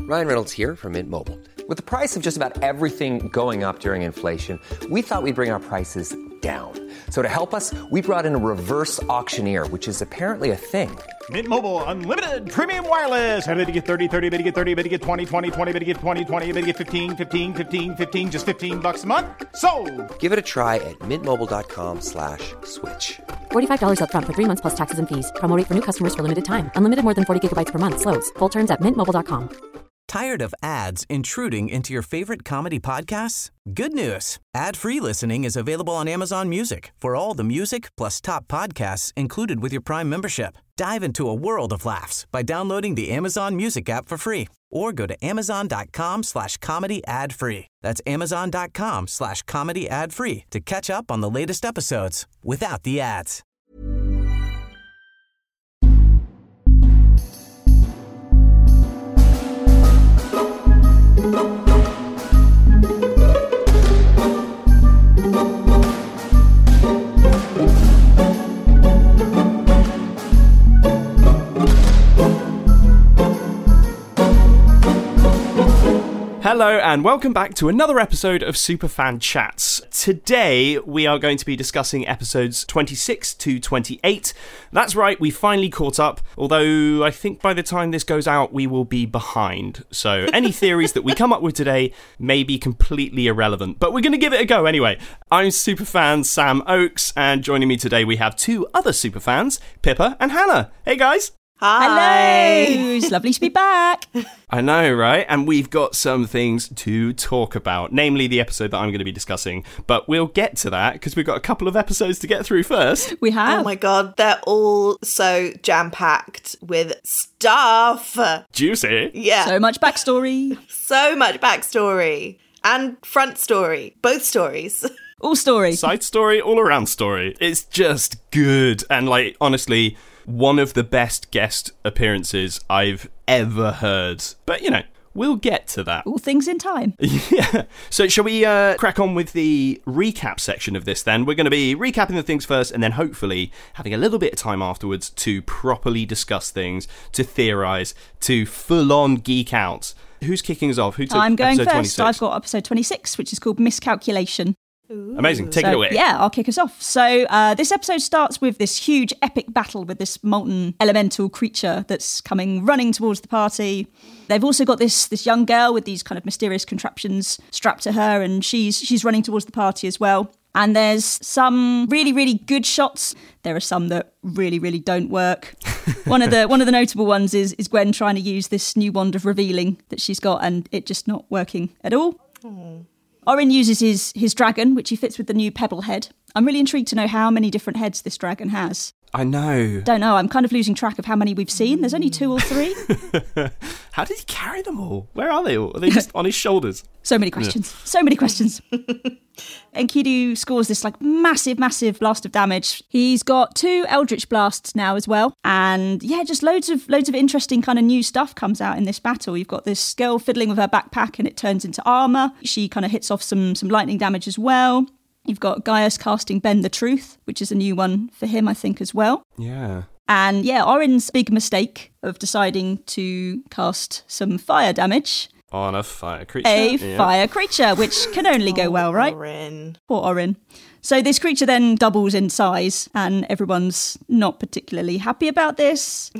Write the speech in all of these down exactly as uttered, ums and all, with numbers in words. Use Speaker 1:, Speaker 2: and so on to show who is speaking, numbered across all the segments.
Speaker 1: Ryan Reynolds here from Mint Mobile. With the price of just about everything going up during inflation, we thought we'd bring our prices down. So to help us, we brought in a reverse auctioneer, which is apparently a thing.
Speaker 2: Mint Mobile Unlimited Premium Wireless. How to get thirty, thirty, how to get thirty, how to get twenty, twenty, twenty, how to get twenty, twenty, how to get fifteen, fifteen, fifteen, fifteen, just fifteen bucks a month? Sold!
Speaker 1: Give it a try at mintmobile.com slash switch.
Speaker 3: forty-five dollars up front for three months plus taxes and fees. Promo rate for new customers for limited time. Unlimited more than forty gigabytes per month. Slows full terms at mint mobile dot com.
Speaker 4: Tired of ads intruding into your favorite comedy podcasts? Good news. Ad-free listening is available on Amazon Music for all the music plus top podcasts included with your Prime membership. Dive into a world of laughs by downloading the Amazon Music app for free or go to amazon.com slash comedy ad free. That's amazon.com slash comedy ad free to catch up on the latest episodes without the ads.
Speaker 5: Hello and welcome back to another episode of Superfan Chats. Today we are going to be discussing episodes twenty-six to twenty-eight. That's right, we finally caught up, although I think by the time this goes out we will be behind. So any theories that we come up with today may be completely irrelevant, but we're going to give it a go anyway. I'm Superfan Sam Oakes, and joining me today we have two other Superfans, Pippa and Hannah. Hey guys!
Speaker 6: Hi! Hello! It's lovely to be back.
Speaker 5: I know, right? And we've got some things to talk about, namely the episode that I'm going to be discussing. But we'll get to that because we've got a couple of episodes to get through first.
Speaker 6: We have.
Speaker 7: Oh my god, they're all so jam-packed with stuff.
Speaker 5: Juicy.
Speaker 7: Yeah.
Speaker 6: So much backstory.
Speaker 7: So much backstory. And front story. Both stories.
Speaker 6: All story.
Speaker 5: Side story, all around story. It's just good. And like, honestly, one of the best guest appearances I've ever heard. But, you know, we'll get to that.
Speaker 6: All things in time.
Speaker 5: Yeah. So shall we uh, crack on with the recap section of this then? We're going to be recapping the things first and then hopefully having a little bit of time afterwards to properly discuss things, to theorise, to full-on geek out. Who's kicking us off? Who took
Speaker 6: I'm going
Speaker 5: episode
Speaker 6: first.
Speaker 5: twenty-six?
Speaker 6: I've got episode twenty-six, which is called Miscalculation.
Speaker 7: Ooh.
Speaker 5: Amazing. Take
Speaker 6: so,
Speaker 5: it away.
Speaker 6: Yeah, I'll kick us off. So uh, this episode starts with this huge epic battle with this molten elemental creature that's coming running towards the party. They've also got this this young girl with these kind of mysterious contraptions strapped to her, and she's she's running towards the party as well. And there's some really, really good shots. There are some that really, really don't work. one of the one of the notable ones is is Gwen trying to use this new wand of revealing that she's got, and it just not working at all.
Speaker 7: Oh.
Speaker 6: Orin uses his, his dragon, which he fits with the new pebble head. I'm really intrigued to know how many different heads this dragon has.
Speaker 5: I know.
Speaker 6: Don't know. I'm kind of losing track of how many we've seen. There's only two or three.
Speaker 5: How did he carry them all? Where are they all? Are they just on his shoulders?
Speaker 6: So many questions. Yeah. So many questions. Enkidu scores this like massive, massive blast of damage. He's got two Eldritch blasts now as well. And yeah, just loads of loads of interesting kind of new stuff comes out in this battle. You've got this girl fiddling with her backpack and it turns into armour. She kind of hits off some some lightning damage as well. You've got Gaius casting Bend the Truth, which is a new one for him, I think, as well.
Speaker 5: Yeah.
Speaker 6: And yeah, Orin's big mistake of deciding to cast some fire damage.
Speaker 5: On a fire creature.
Speaker 6: A
Speaker 5: yeah.
Speaker 6: fire creature, which can only go well, right?
Speaker 7: Orin.
Speaker 6: Poor Orin. So this creature then doubles in size, and everyone's not particularly happy about this.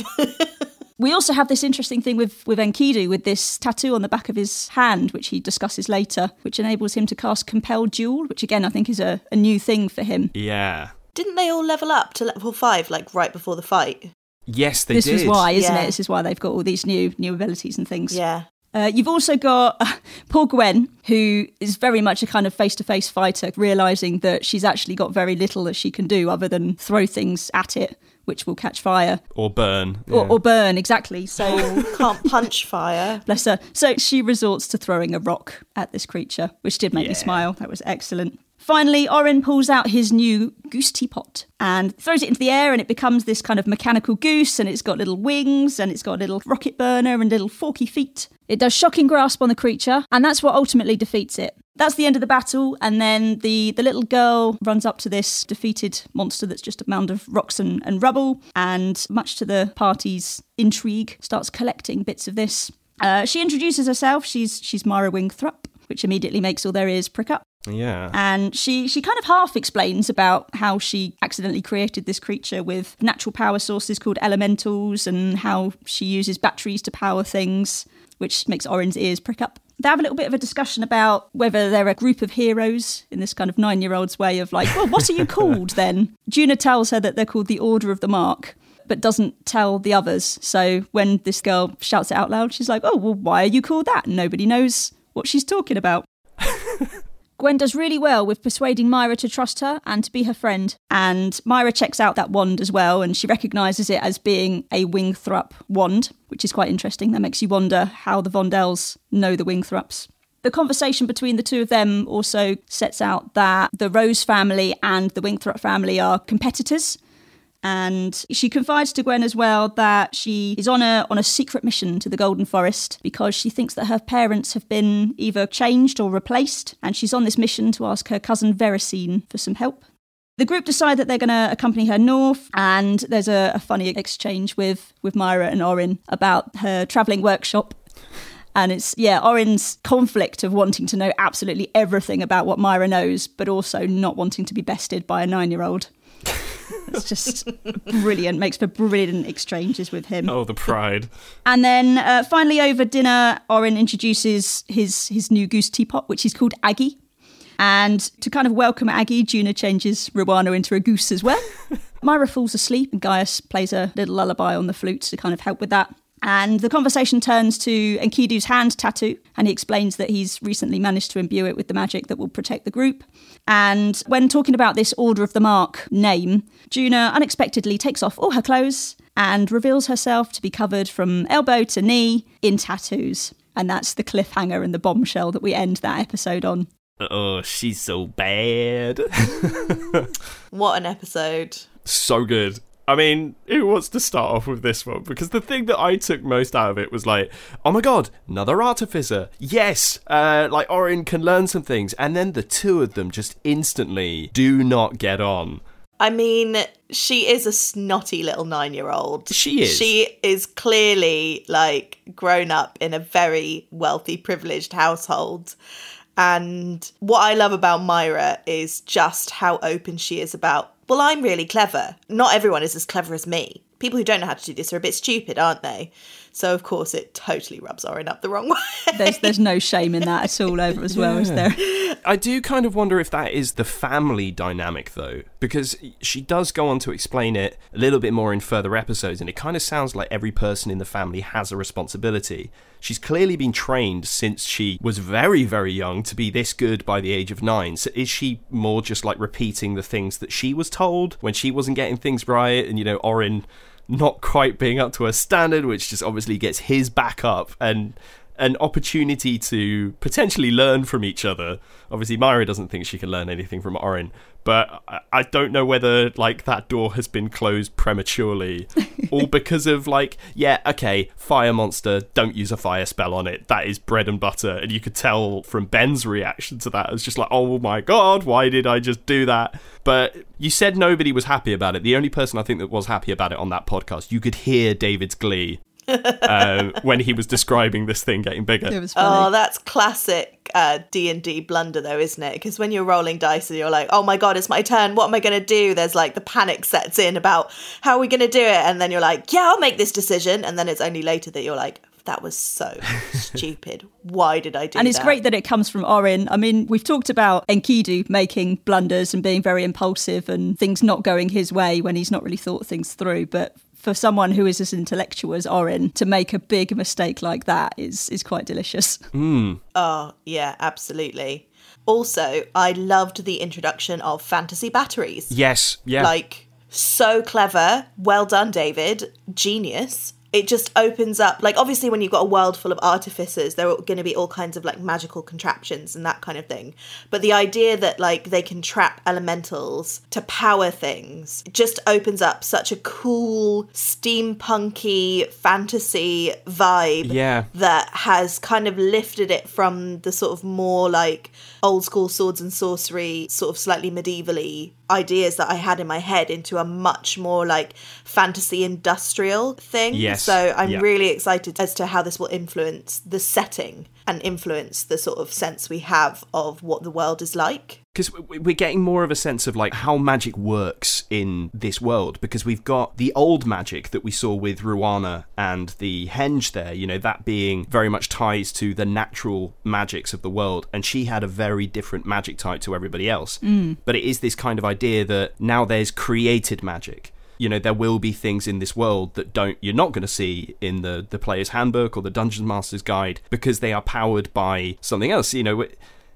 Speaker 6: We also have this interesting thing with, with Enkidu, with this tattoo on the back of his hand, which he discusses later, which enables him to cast Compel Duel, which again, I think is a, a new thing for him.
Speaker 5: Yeah.
Speaker 7: Didn't they all level up to level five, like right before the fight?
Speaker 5: Yes, they
Speaker 6: this
Speaker 5: did.
Speaker 6: This is why, isn't
Speaker 7: yeah.
Speaker 6: it? This is why they've got all these new new abilities and things.
Speaker 7: Yeah.
Speaker 6: Uh, you've also got uh, poor Gwen, who is very much a kind of face-to-face fighter, realising that she's actually got very little that she can do other than throw things at it, which will catch fire.
Speaker 5: Or burn.
Speaker 6: Or,
Speaker 5: yeah.
Speaker 6: or burn, exactly. So
Speaker 7: oh, can't punch fire.
Speaker 6: Bless her. So she resorts to throwing a rock at this creature, which did make
Speaker 5: yeah.
Speaker 6: me smile. That was excellent. Finally, Orin pulls out his new goose teapot and throws it into the air, and it becomes this kind of mechanical goose, and it's got little wings, and it's got a little rocket burner and little forky feet. It does shocking grasp on the creature, and that's what ultimately defeats it. That's the end of the battle, and then the, the little girl runs up to this defeated monster that's just a mound of rocks and, and rubble, and much to the party's intrigue, starts collecting bits of this. Uh, she introduces herself. She's she's Myra Wingthrup, which immediately makes all their ears prick up.
Speaker 5: Yeah.
Speaker 6: And she, she kind of half explains about how she accidentally created this creature with natural power sources called elementals and how she uses batteries to power things, which makes Orin's ears prick up. They have a little bit of a discussion about whether they're a group of heroes in this kind of nine-year-old's way of like, well, what are you called then? Juna tells her that they're called the Order of the Mark, but doesn't tell the others. So when this girl shouts it out loud, she's like, oh, well, why are you called that? And nobody knows what she's talking about. Gwen does really well with persuading Myra to trust her and to be her friend. And Myra checks out that wand as well, and she recognises it as being a Wingthrup wand, which is quite interesting. That makes you wonder how the Vondells know the Wingthrups. The conversation between the two of them also sets out that the Rose family and the Wingthrup family are competitors. And she confides to Gwen as well that she is on a on a secret mission to the Golden Forest because she thinks that her parents have been either changed or replaced, and she's on this mission to ask her cousin Veracene for some help. The group decide that they're going to accompany her north, and there's a, a funny exchange with, with Myra and Orin about her travelling workshop. And it's, yeah, Orin's conflict of wanting to know absolutely everything about what Myra knows, but also not wanting to be bested by a nine-year-old. It's just brilliant, makes for brilliant exchanges with him.
Speaker 5: Oh, the pride.
Speaker 6: And then uh, finally over dinner, Orin introduces his, his new goose teapot, which is called Aggie. And to kind of welcome Aggie, Juna changes Ruano into a goose as well. Myra falls asleep and Gaius plays a little lullaby on the flute to kind of help with that. And the conversation turns to Enkidu's hand tattoo, and he explains that he's recently managed to imbue it with the magic that will protect the group. And when talking about this Order of the Mark name, Juna unexpectedly takes off all her clothes and reveals herself to be covered from elbow to knee in tattoos. And that's the cliffhanger and the bombshell that we end that episode on.
Speaker 5: Oh, she's so bad.
Speaker 7: What an episode.
Speaker 5: So good. I mean, who wants to start off with this one? Because the thing that I took most out of it was like, oh my god, another artificer. Yes, uh, like Orin can learn some things. And then the two of them just instantly do not get on.
Speaker 7: I mean, she is a snotty little nine-year-old.
Speaker 5: She is.
Speaker 7: She is clearly, like, grown up in a very wealthy, privileged household. And what I love about Myra is just how open she is about, well, I'm really clever. Not everyone is as clever as me. People who don't know how to do this are a bit stupid, aren't they? So, of course, it totally rubs Orin up the wrong way.
Speaker 6: There's there's no shame in that at all over as well, yeah. Is there?
Speaker 5: I do kind of wonder if that is the family dynamic, though, because she does go on to explain it a little bit more in further episodes, and it kind of sounds like every person in the family has a responsibility. She's clearly been trained since she was very, very young to be this good by the age of nine. So is she more just like repeating the things that she was told when she wasn't getting things right? And, you know, Orin not quite being up to her standard, which just obviously gets his back up and an opportunity to potentially learn from each other. Obviously, Myra doesn't think she can learn anything from Orin, but I don't know whether, like, that door has been closed prematurely or because of, like, yeah, okay, fire monster, don't use a fire spell on it. That is bread and butter. And you could tell from Ben's reaction to that, it's just like, oh my god, why did I just do that? But you said nobody was happy about it. The only person I think that was happy about it on that podcast, you could hear David's glee. uh, when he was describing this thing getting bigger.
Speaker 6: It was funny.
Speaker 7: Oh, that's classic uh, D and D blunder though, isn't it? Because when you're rolling dice and you're like, oh my god, it's my turn, what am I going to do? There's like the panic sets in about how are we going to do it? And then you're like, yeah, I'll make this decision. And then it's only later that you're like, that was so stupid. Why did I do that?
Speaker 6: And it's
Speaker 7: that?
Speaker 6: great that it comes from Orin. I mean, we've talked about Enkidu making blunders and being very impulsive and things not going his way when he's not really thought things through. But for someone who is as intellectual as Orin to make a big mistake like that is is quite delicious.
Speaker 5: Mm.
Speaker 7: Oh, yeah, absolutely. Also, I loved the introduction of fantasy batteries.
Speaker 5: Yes, yeah.
Speaker 7: Like, so clever. Well done, David. Genius. It just opens up, like, obviously when you've got a world full of artificers, there are going to be all kinds of, like, magical contraptions and that kind of thing. But the idea that, like, they can trap elementals to power things. It just opens up such a cool, steampunky fantasy vibe
Speaker 5: Yeah.
Speaker 7: that has kind of lifted it from the sort of more like old school swords and sorcery, sort of slightly medievally ideas that I had in my head into a much more like fantasy industrial thing.
Speaker 5: Yes.
Speaker 7: So I'm
Speaker 5: Yeah.
Speaker 7: really excited as to how this will influence the setting and influence the sort of sense we have of what the world is like.
Speaker 5: Because we're getting more of a sense of like how magic works in this world, because we've got the old magic that we saw with Ruana and the henge there, you know, that being very much ties to the natural magics of the world, and she had a very different magic type to everybody else. Mm. But it is this kind of idea that now there's created magic. You know, there will be things in this world that don't you're not going to see in the, the player's handbook or the Dungeon Master's Guide, because they are powered by something else. You know,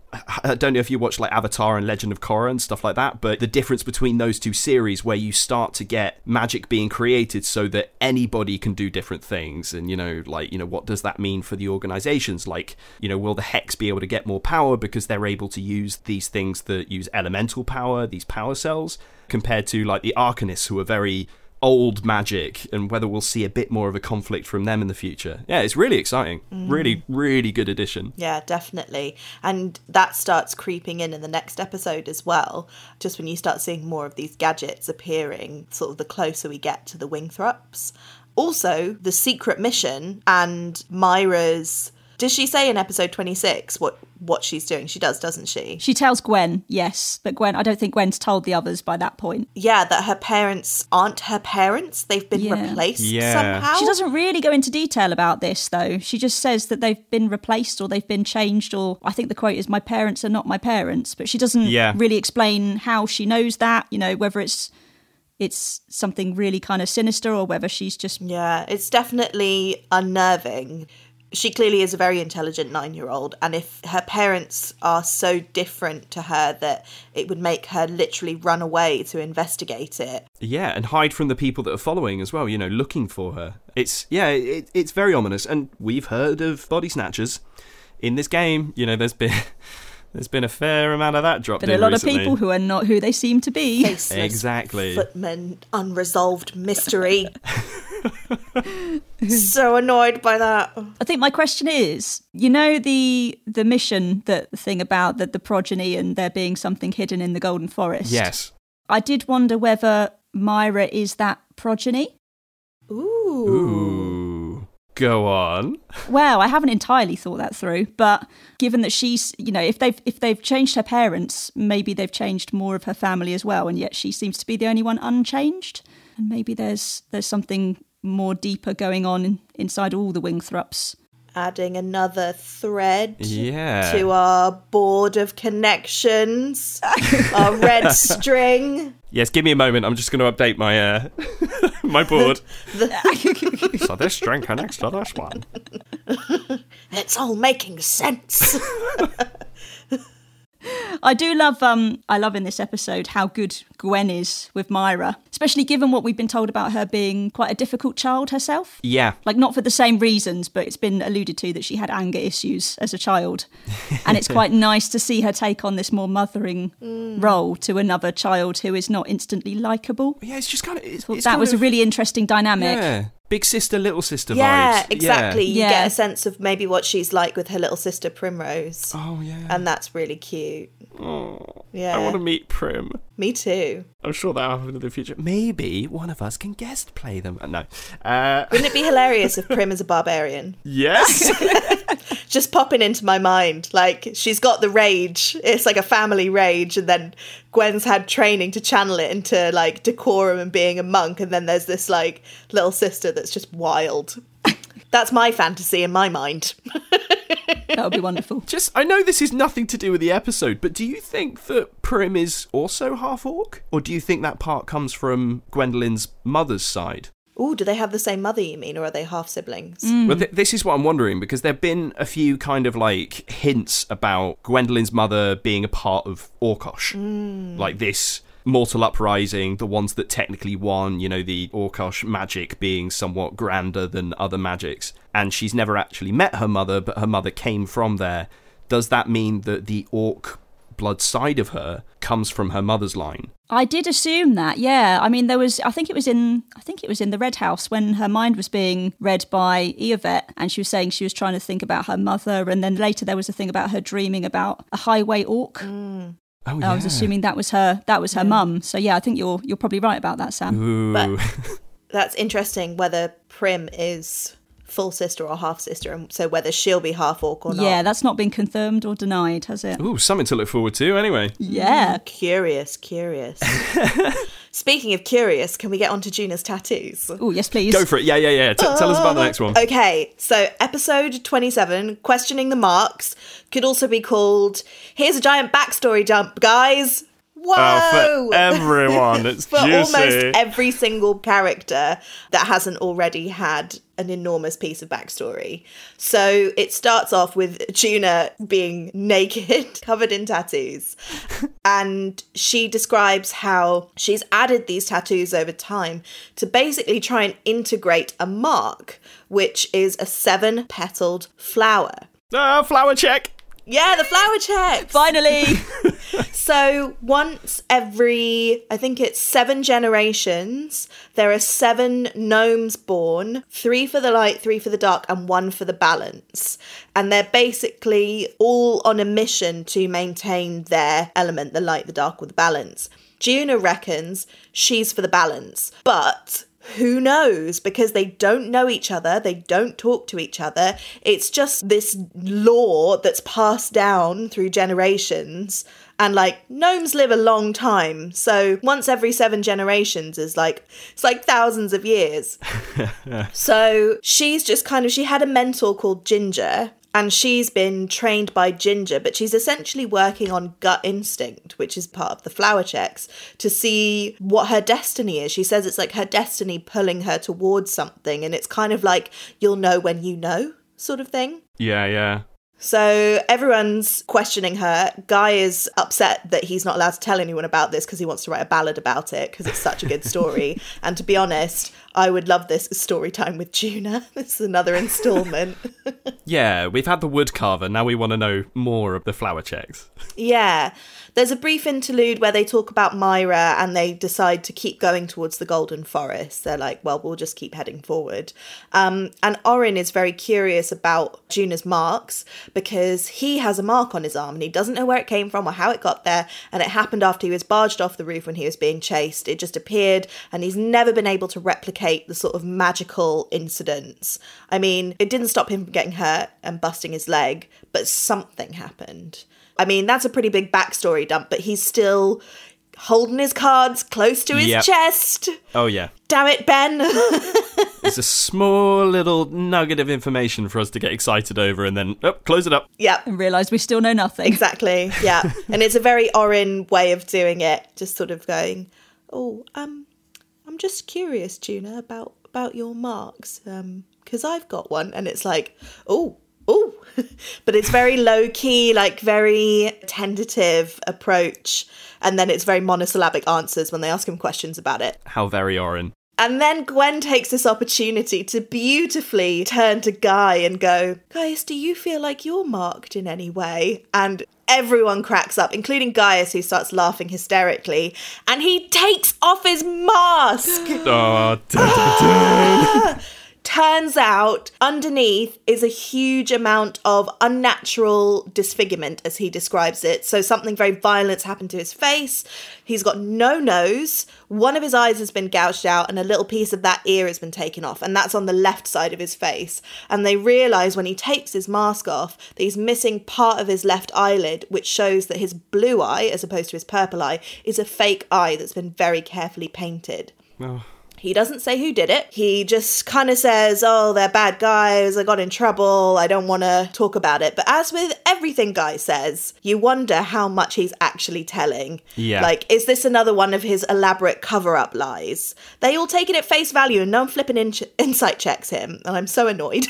Speaker 5: I don't know if you watch like Avatar and Legend of Korra and stuff like that, but the difference between those two series where you start to get magic being created so that anybody can do different things, and, you know, like, you know, what does that mean for the organizations? Like, you know, will the Hex be able to get more power because they're able to use these things that use elemental power, these power cells, compared to like the Arcanists, who are very old magic, and whether we'll see a bit more of a conflict from them in the future. Yeah, it's really exciting. Mm. Really, really good addition.
Speaker 7: Yeah, definitely. And that starts creeping in in the next episode as well, just when you start seeing more of these gadgets appearing, sort of the closer we get to the Wingthrups. Also, the secret mission and Myra's... Does she say in episode twenty-six what, what she's doing? She does, doesn't she?
Speaker 6: She tells Gwen, yes. But Gwen, I don't think Gwen's told the others by that point.
Speaker 7: Yeah, that her parents aren't her parents. They've been
Speaker 6: Yeah.
Speaker 7: replaced
Speaker 5: Yeah.
Speaker 7: somehow.
Speaker 6: She doesn't really go into detail about this, though. She just says that they've been replaced or they've been changed, or I think the quote is, "My parents are not my parents." But she doesn't
Speaker 5: Yeah.
Speaker 6: really explain how she knows that, you know, whether it's it's something really kind of sinister or whether she's just...
Speaker 7: Yeah, it's definitely unnerving. She clearly is a very intelligent nine-year-old, and if her parents are so different to her that it would make her literally run away to investigate it.
Speaker 5: Yeah, and hide from the people that are following as well, you know, looking for her. It's, yeah, it, it's very ominous, and we've heard of body snatchers in this game. You know, there's been... There's been a fair amount of that dropped
Speaker 6: But
Speaker 5: in
Speaker 6: a lot
Speaker 5: recently.
Speaker 6: of people who are not who they seem to be.
Speaker 7: Faceless
Speaker 5: Exactly.
Speaker 7: footman, unresolved mystery. So annoyed by that.
Speaker 6: I think my question is, you know, the the mission, that the thing about the, the progeny and there being something hidden in the Golden Forest.
Speaker 5: Yes.
Speaker 6: I did wonder whether Myra is that progeny.
Speaker 7: Ooh.
Speaker 5: Ooh. Go on.
Speaker 6: Well, I haven't entirely thought that through, but given that she's, you know, if they've if they've changed her parents, maybe they've changed more of her family as well, and yet she seems to be the only one unchanged. And maybe there's there's something more deeper going on in, inside all the Wingthrups.
Speaker 7: Adding another thread
Speaker 5: Yeah.
Speaker 7: to our board of connections, our red string.
Speaker 5: Yes, give me a moment. I'm just going to update my uh, my board. So this string connects to this one.
Speaker 7: It's all making sense.
Speaker 6: I do love, um, I love in this episode how good Gwen is with Myra, especially given what we've been told about her being quite a difficult child herself.
Speaker 5: Yeah.
Speaker 6: Like, not for the same reasons, but it's been alluded to that she had anger issues as a child. And it's quite nice to see her take on this more mothering mm. role to another child who is not instantly likeable.
Speaker 5: Yeah, it's just kind of... It's,
Speaker 6: Thought
Speaker 5: it's
Speaker 6: that
Speaker 5: kind
Speaker 6: was
Speaker 5: of,
Speaker 6: a really interesting dynamic.
Speaker 5: Yeah. Big sister, little sister
Speaker 7: Yeah,
Speaker 5: vibes.
Speaker 7: exactly. You
Speaker 6: Yeah.
Speaker 7: get a sense of maybe what she's like with her little sister Primrose.
Speaker 5: Oh, yeah.
Speaker 7: And that's really cute.
Speaker 5: Oh,
Speaker 7: Yeah.
Speaker 5: I want to meet Prim.
Speaker 7: Me too.
Speaker 5: I'm sure that'll happen in the future. Maybe one of us can guest play them. Uh, no. Uh,
Speaker 7: Wouldn't it be hilarious if Prim is a barbarian?
Speaker 5: yes.
Speaker 7: Just popping into my mind. Like, she's got the rage. It's like a family rage. And then Gwen's had training to channel it into, like, decorum and being a monk. And then there's this, like, little sister that's just wild. That's my fantasy in my mind.
Speaker 6: That would be wonderful.
Speaker 5: Just, I know this is nothing to do with the episode, but do you think that Prim is also half orc? Or do you think that part comes from Gwendolyn's mother's side?
Speaker 7: Ooh, do they have the same mother, you mean? Or are they half siblings?
Speaker 6: Mm.
Speaker 5: Well, th- this is what I'm wondering, because there have been a few kind of like hints about Gwendolyn's mother being a part of Orkosh. Mm. Like this mortal uprising, the ones that technically won, you know, the Orkosh magic being somewhat grander than other magics. And she's never actually met her mother, but her mother came from there. Does that mean that the orc blood side of her comes from her mother's line.
Speaker 6: I did assume that, yeah. I mean, there was, I think it was in, I think it was in the Red House when her mind was being read by Eovet, and she was saying she was trying to think about her mother, and then later there was a thing about her dreaming about a highway orc.
Speaker 7: Mm.
Speaker 5: Oh, yeah.
Speaker 6: I was assuming that was her, that was her yeah. mum. So yeah, I think you're you're probably right about that, Sam.
Speaker 5: Ooh.
Speaker 7: But that's interesting whether Prim is full sister or half sister, and so whether she'll be half orc or not.
Speaker 6: Yeah, that's not been confirmed or denied, has it?
Speaker 5: Ooh, something to look forward to anyway.
Speaker 6: Yeah.
Speaker 7: Mm, curious, curious. Speaking of curious, can we get on to Juna's tattoos?
Speaker 6: Oh, yes, please.
Speaker 5: Go for it. Yeah, yeah, yeah. T- uh, tell us about the next one.
Speaker 7: Okay, so episode twenty-seven, Questioning the Marks, could also be called Here's a Giant Backstory Dump, Guys. Whoa!
Speaker 5: Oh, for everyone, it's
Speaker 7: for
Speaker 5: juicy.
Speaker 7: almost every single character that hasn't already had an enormous piece of backstory. So it starts off with Juna being naked, covered in tattoos. And she describes how she's added these tattoos over time to basically try and integrate a mark, which is a seven-petaled flower.
Speaker 5: Ah, flower check!
Speaker 7: Yeah, the flower check!
Speaker 6: Finally!
Speaker 7: So once every, I think it's seven generations, there are seven gnomes born, three for the light, three for the dark, and one for the balance. And they're basically all on a mission to maintain their element, the light, the dark, or the balance. Juna reckons she's for the balance, but who knows? Because they don't know each other. They don't talk to each other. It's just this lore that's passed down through generations. And like gnomes live a long time. So once every seven generations is like, it's like thousands of years. So she's just kind of, she had a mentor called Ginger. And she's been trained by Ginger, but she's essentially working on gut instinct, which is part of the flower checks, to see what her destiny is. She says it's like her destiny pulling her towards something. And it's kind of like, you'll know when you know sort of thing.
Speaker 5: Yeah, yeah.
Speaker 7: So everyone's questioning her. Guy is upset that he's not allowed to tell anyone about this because he wants to write a ballad about it because it's such a good story. And to be honest, I would love this story time with Juna. This is another instalment.
Speaker 5: Yeah, we've had the wood carver. Now we want to know more of the flower checks.
Speaker 7: Yeah. There's a brief interlude where they talk about Myra and they decide to keep going towards the Golden Forest. They're like, well, we'll just keep heading forward. Um, and Orin is very curious about Juna's marks because he has a mark on his arm and he doesn't know where it came from or how it got there. And it happened after he was barged off the roof when he was being chased. It just appeared and he's never been able to replicate the sort of magical incidents. I mean, it didn't stop him from getting hurt and busting his leg, but something happened. I mean, that's a pretty big backstory dump, but he's still holding his cards close to his
Speaker 5: Yep.
Speaker 7: chest.
Speaker 5: Oh, yeah.
Speaker 7: Damn it, Ben.
Speaker 5: It's a small little nugget of information for us to get excited over and then, oh, close it up.
Speaker 7: Yep.
Speaker 6: And realise we still know nothing.
Speaker 7: Exactly, yeah. And it's a very Orin way of doing it, just sort of going, oh, um, I'm just curious, Juna, about, about your marks, um, because I've got one. And it's like, oh, oh, but it's very low key, like very tentative approach. And then it's very monosyllabic answers when they ask him questions about it.
Speaker 5: How very Orin.
Speaker 7: And then Gwen takes this opportunity to beautifully turn to Guy and go, Gaius, do you feel like you're marked in any way? And everyone cracks up, including Gaius, who starts laughing hysterically. And he takes off his mask.
Speaker 5: Oh, dun, dun, dun.
Speaker 7: Turns out underneath is a huge amount of unnatural disfigurement, as he describes it. So something very violent's happened to his face. He's got no nose. One of his eyes has been gouged out and a little piece of that ear has been taken off. And that's on the left side of his face. And they realise when he takes his mask off that he's missing part of his left eyelid, which shows that his blue eye, as opposed to his purple eye, is a fake eye that's been very carefully painted.
Speaker 5: Oh.
Speaker 7: He doesn't say who did it. He just kind of says, oh, they're bad guys. I got in trouble. I don't want to talk about it. But as with everything Guy says, you wonder how much he's actually telling.
Speaker 5: Yeah.
Speaker 7: Like, is this another one of his elaborate cover-up lies? They all take it at face value and no one flipping in- insight checks him. And I'm so annoyed.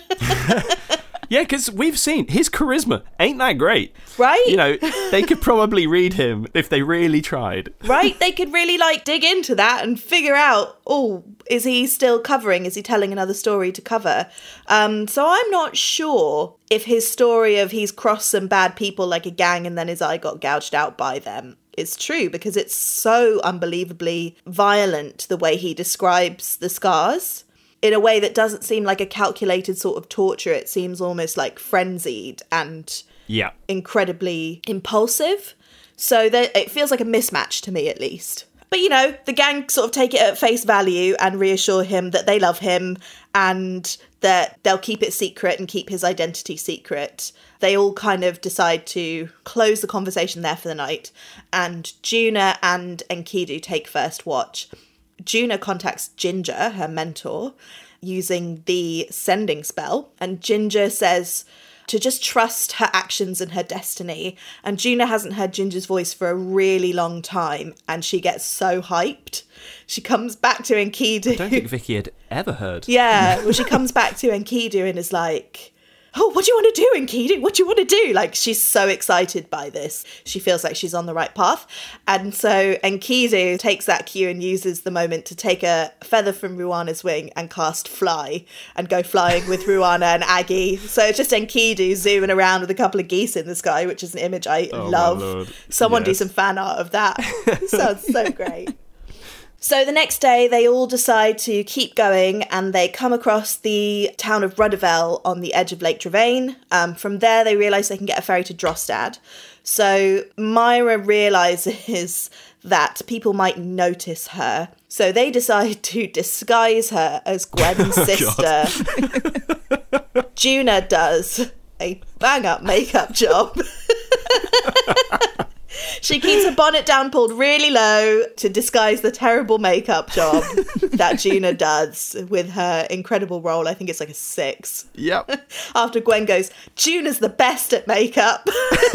Speaker 5: Yeah, because we've seen his charisma ain't that great.
Speaker 7: Right?
Speaker 5: You know, they could probably read him if they really tried.
Speaker 7: Right? They could really, like, dig into that and figure out, oh, Is he still covering? Is he telling another story to cover? Um, so I'm not sure if his story of he's crossed some bad people like a gang and then his eye got gouged out by them is true, because it's so unbelievably violent the way he describes the scars in a way that doesn't seem like a calculated sort of torture. It seems almost like frenzied and
Speaker 5: yeah,
Speaker 7: incredibly impulsive. So there, it feels like a mismatch to me, at least. But, you know, the gang sort of take it at face value and reassure him that they love him and that they'll keep it secret and keep his identity secret. They all kind of decide to close the conversation there for the night. And Juna and Enkidu take first watch. Juna contacts Ginger, her mentor, using the sending spell. And Ginger says to just trust her actions and her destiny. And Juna hasn't heard Ginger's voice for a really long time, and she gets so hyped. She comes back to Enkidu.
Speaker 5: I don't think Vicky had ever heard.
Speaker 7: Yeah, well, she comes back to Enkidu and is like, oh, what do you want to do, Enkidu? What do you want to do? Like, she's so excited by this. She feels like she's on the right path. And so Enkidu takes that cue and uses the moment to take a feather from Ruana's wing and cast Fly and go flying with Ruana and Aggie. So it's just Enkidu zooming around with a couple of geese in the sky, which is an image I
Speaker 5: oh,
Speaker 7: love. Someone yes. do some fan art of that. Sounds so great. So the next day, they all decide to keep going, and they come across the town of Rudderville on the edge of Lake Dravain. Um, from there, they realise they can get a ferry to Drostad. So Myra realises that people might notice her. So they decide to disguise her as Gwen's
Speaker 5: oh,
Speaker 7: sister. Juna does a bang-up makeup job. She keeps her bonnet down pulled really low to disguise the terrible makeup job that Juna does with her incredible role. I think it's like a six.
Speaker 5: Yep.
Speaker 7: After Gwen goes, Juna's the best at makeup.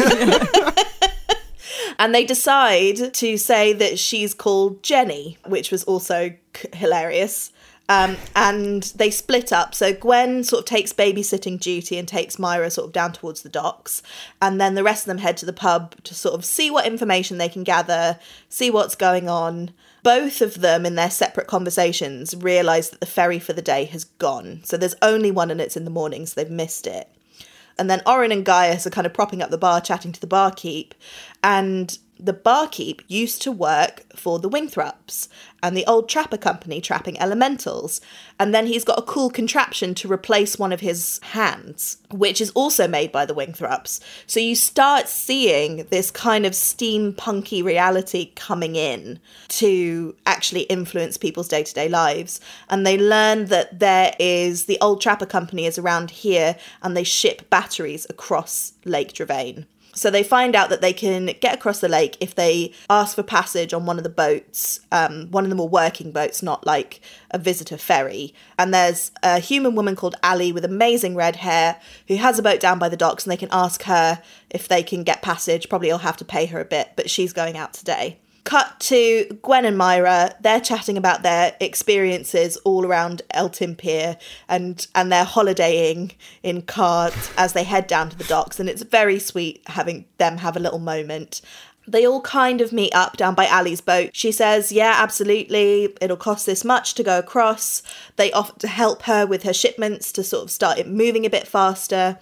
Speaker 7: And they decide to say that she's called Jenny, which was also c- hilarious. Um, and they split up. So Gwen sort of takes babysitting duty and takes Myra sort of down towards the docks. And then the rest of them head to the pub to sort of see what information they can gather, see what's going on. Both of them, in their separate conversations, realise that the ferry for the day has gone. So there's only one and it's in the morning, so they've missed it. And then Orin and Gaius are kind of propping up the bar, chatting to the barkeep. And the barkeep used to work for the Wingthrups and the old trapper company trapping elementals. And then he's got a cool contraption to replace one of his hands, which is also made by the Wingthrups. So you start seeing this kind of steampunky reality coming in to actually influence people's day-to-day lives. And they learn that there is, the old trapper company is around here and they ship batteries across Lake Dravain. So they find out that they can get across the lake if they ask for passage on one of the boats. Um, one of them are working boats, not like a visitor ferry. And there's a human woman called Ali with amazing red hair who has a boat down by the docks, and they can ask her if they can get passage. Probably you'll have to pay her a bit, but she's going out today. Cut to Gwen and Myra. They're chatting about their experiences all around Elton Pier and, and they're holidaying in carts as they head down to the docks. And it's very sweet having them have a little moment. They all kind of meet up down by Ali's boat. She says, yeah, absolutely, it'll cost this much to go across. They offer to help her with her shipments to sort of start it moving a bit faster.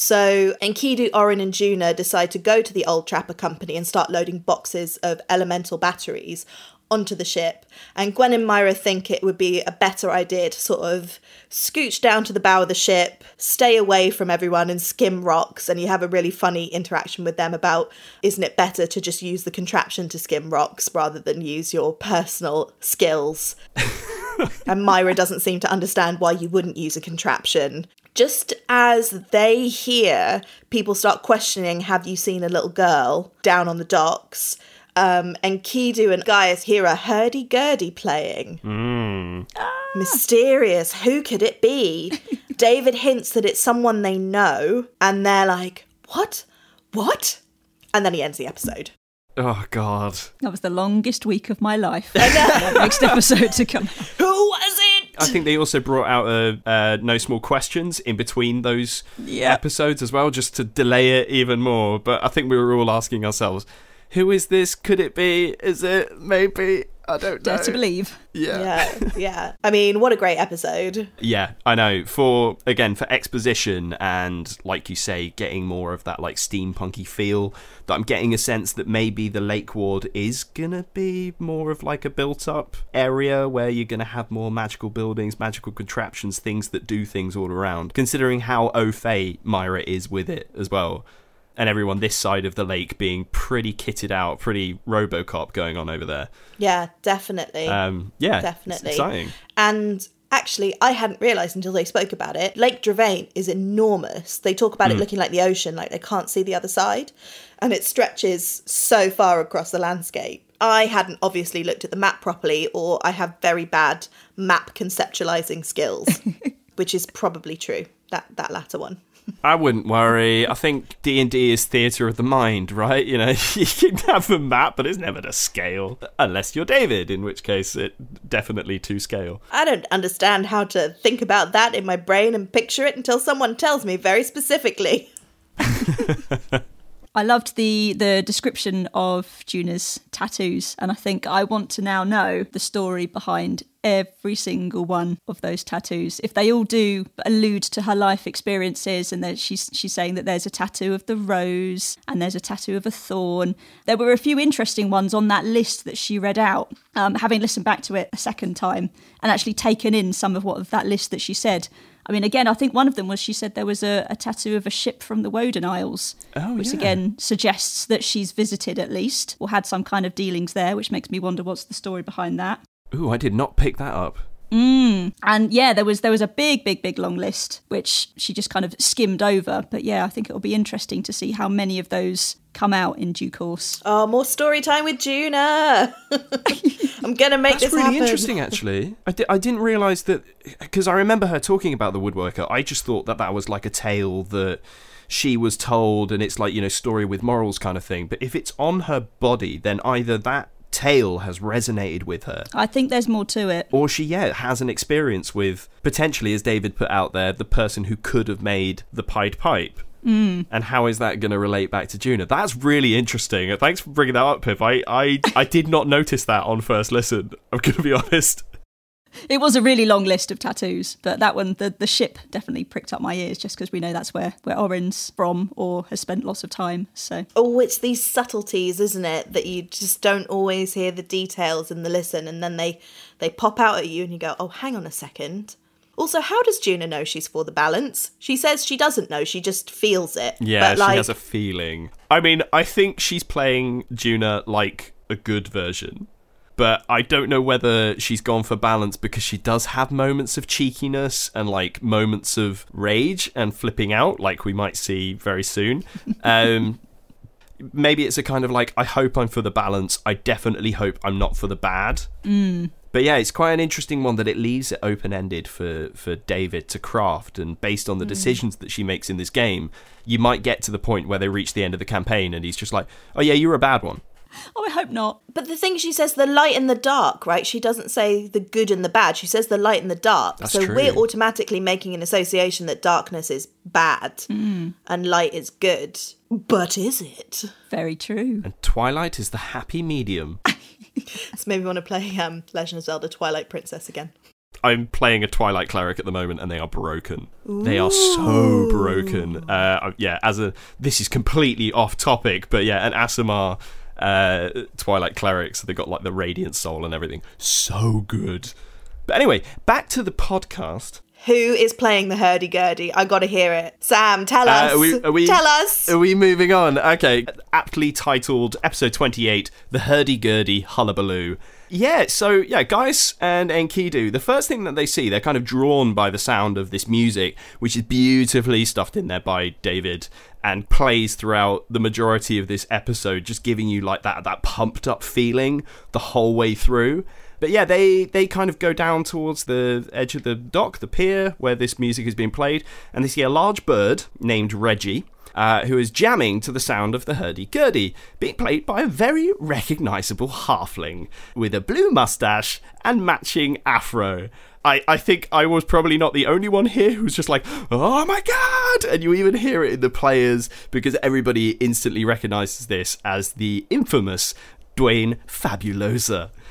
Speaker 7: So Enkidu, Orin and Juna decide to go to the old trapper company and start loading boxes of elemental batteries onto the ship. And Gwen and Myra think it would be a better idea to sort of scooch down to the bow of the ship, stay away from everyone and skim rocks. And you have a really funny interaction with them about, isn't it better to just use the contraption to skim rocks rather than use your personal skills? And Myra doesn't seem to understand why you wouldn't use a contraption. Just as they hear people start questioning, have you seen a little girl down on the docks? Um, Enkidu and Gaius hear a hurdy-gurdy playing.
Speaker 5: Mm.
Speaker 7: Ah. Mysterious. Who could it be? David hints that it's someone they know, and they're like, what? What? And then he ends the episode.
Speaker 5: Oh, God.
Speaker 6: That was the longest week of my life. Next episode to come.
Speaker 7: Who was it?
Speaker 5: I think they also brought out a uh, no small questions in between those
Speaker 6: yeah.
Speaker 5: episodes as well, just to delay it even more. But I think we were all asking ourselves, who is this? Could it be? Is it? Maybe? I don't know.
Speaker 6: Dare to believe.
Speaker 5: Yeah.
Speaker 7: Yeah, yeah. I mean, what a great episode.
Speaker 5: Yeah, I know. For, again, for exposition and, like you say, getting more of that, like, steampunky feel, that I'm getting a sense that maybe the Lake Ward is gonna be more of, like, a built-up area where you're gonna have more magical buildings, magical contraptions, things that do things all around, considering how au fait Myra is with it as well. And everyone this side of the lake being pretty kitted out, pretty RoboCop going on over there.
Speaker 7: Yeah, definitely.
Speaker 5: Um, yeah,
Speaker 7: definitely.
Speaker 5: It's exciting.
Speaker 7: And actually, I hadn't realised until they spoke about it. Lake Dravain is enormous. They talk about mm. it looking like the ocean, like they can't see the other side. And it stretches so far across the landscape. I hadn't obviously looked at the map properly, or I have very bad map conceptualising skills, which is probably true, that, that latter one.
Speaker 5: I wouldn't worry. I think D and D is theatre of the mind, right? You know, you can have a map, but it's never to scale. Unless you're David, in which case it definitely to scale.
Speaker 7: I don't understand how to think about that in my brain and picture it until someone tells me very specifically.
Speaker 6: I loved the the description of Juna's tattoos, and I think I want to now know the story behind every single one of those tattoos. If they all do allude to her life experiences, and that she's she's saying that there's a tattoo of the rose and there's a tattoo of a thorn. There were a few interesting ones on that list that she read out, um, having listened back to it a second time and actually taken in some of what of that list that she said. I mean, again, I think one of them was she said there was a, a tattoo of a ship from the Woden Isles,
Speaker 5: oh,
Speaker 6: which
Speaker 5: yeah.
Speaker 6: again suggests that she's visited at least, or had some kind of dealings there, which makes me wonder what's the story behind that.
Speaker 5: Ooh, I did not pick that up.
Speaker 6: Mm. And yeah, there was there was a big, big, big long list, which she just kind of skimmed over. But yeah, I think it'll be interesting to see how many of those come out in due course.
Speaker 7: Oh, more story time with Juna. I'm going to make
Speaker 5: That's
Speaker 7: this
Speaker 5: really
Speaker 7: happen.
Speaker 5: interesting, actually. I, di- I didn't realise that, because I remember her talking about the woodworker. I just thought that that was like a tale that she was told, and it's like, you know, story with morals kind of thing. But if it's on her body, then either that tale has resonated with her.
Speaker 6: I think there's more to it.
Speaker 5: Or she, yeah, has an experience with, potentially, as David put out there, the person who could have made the Pied Pipe.
Speaker 6: Mm.
Speaker 5: And how is that going to relate back to Juna? That's really interesting. Thanks for bringing that up, Pip. I, I, I did not notice that on first listen. I'm going to be honest.
Speaker 6: It was a really long list of tattoos, but that one, the, the ship, definitely pricked up my ears just because we know that's where, where Orin's from or has spent lots of time. So
Speaker 7: Oh, it's these subtleties, isn't it, that you just don't always hear the details in the listen, and then they, they pop out at you and you go, oh, hang on a second. Also, how does Juna know she's for the balance? She says she doesn't know, she just feels it.
Speaker 5: Yeah,
Speaker 7: but,
Speaker 5: she
Speaker 7: like,
Speaker 5: has a feeling. I mean, I think she's playing Juna like a good version. But I don't know whether she's gone for balance because she does have moments of cheekiness and like moments of rage and flipping out, like we might see very soon. Um, maybe it's a kind of like, I hope I'm for the balance. I definitely hope I'm not for the bad.
Speaker 6: Mm.
Speaker 5: But yeah, it's quite an interesting one that it leaves it open-ended for, for David to craft. And based on the mm. decisions that she makes in this game, you might get to the point where they reach the end of the campaign and he's just like, oh yeah, you're a bad one.
Speaker 6: Oh, I hope not.
Speaker 7: But the thing, she says the light and the dark, right? She doesn't say the good and the bad. She says the light and the dark.
Speaker 5: That's
Speaker 7: so
Speaker 5: true.
Speaker 7: We're automatically making an association that darkness is bad
Speaker 6: mm.
Speaker 7: and light is good. But is it?
Speaker 6: Very true.
Speaker 5: And Twilight is the happy medium.
Speaker 7: So maybe we want to play um, Legend of Zelda Twilight Princess again.
Speaker 5: I'm playing a Twilight Cleric at the moment, and they are broken. Ooh. They are so broken. Uh, yeah, as a this is completely off topic, but yeah, an Aasimar uh, Twilight Cleric, so they got like the Radiant Soul and everything. So good. But anyway, back to the podcast.
Speaker 7: Who is playing the hurdy-gurdy? I gotta hear it. Sam, tell us.
Speaker 5: Uh, are we, are we,
Speaker 7: tell us.
Speaker 5: Are we moving on? Okay. Aptly titled episode twenty-eight, The Hurdy-Gurdy Hullabaloo. Yeah, so, yeah, Gaius and Enkidu, the first thing that they see, they're kind of drawn by the sound of this music, which is beautifully stuffed in there by David, and plays throughout the majority of this episode, just giving you, like, that, that pumped-up feeling the whole way through. But yeah, they, they kind of go down towards the edge of the dock, the pier, where this music is being played, and they see a large bird named Reggie, uh, who is jamming to the sound of the hurdy-gurdy, being played by a very recognisable halfling, with a blue moustache and matching afro. I, I think I was probably not the only one here who was just like, oh my god! And you even hear it in the players, because everybody instantly recognises this as the infamous Dwayne Fabulosa.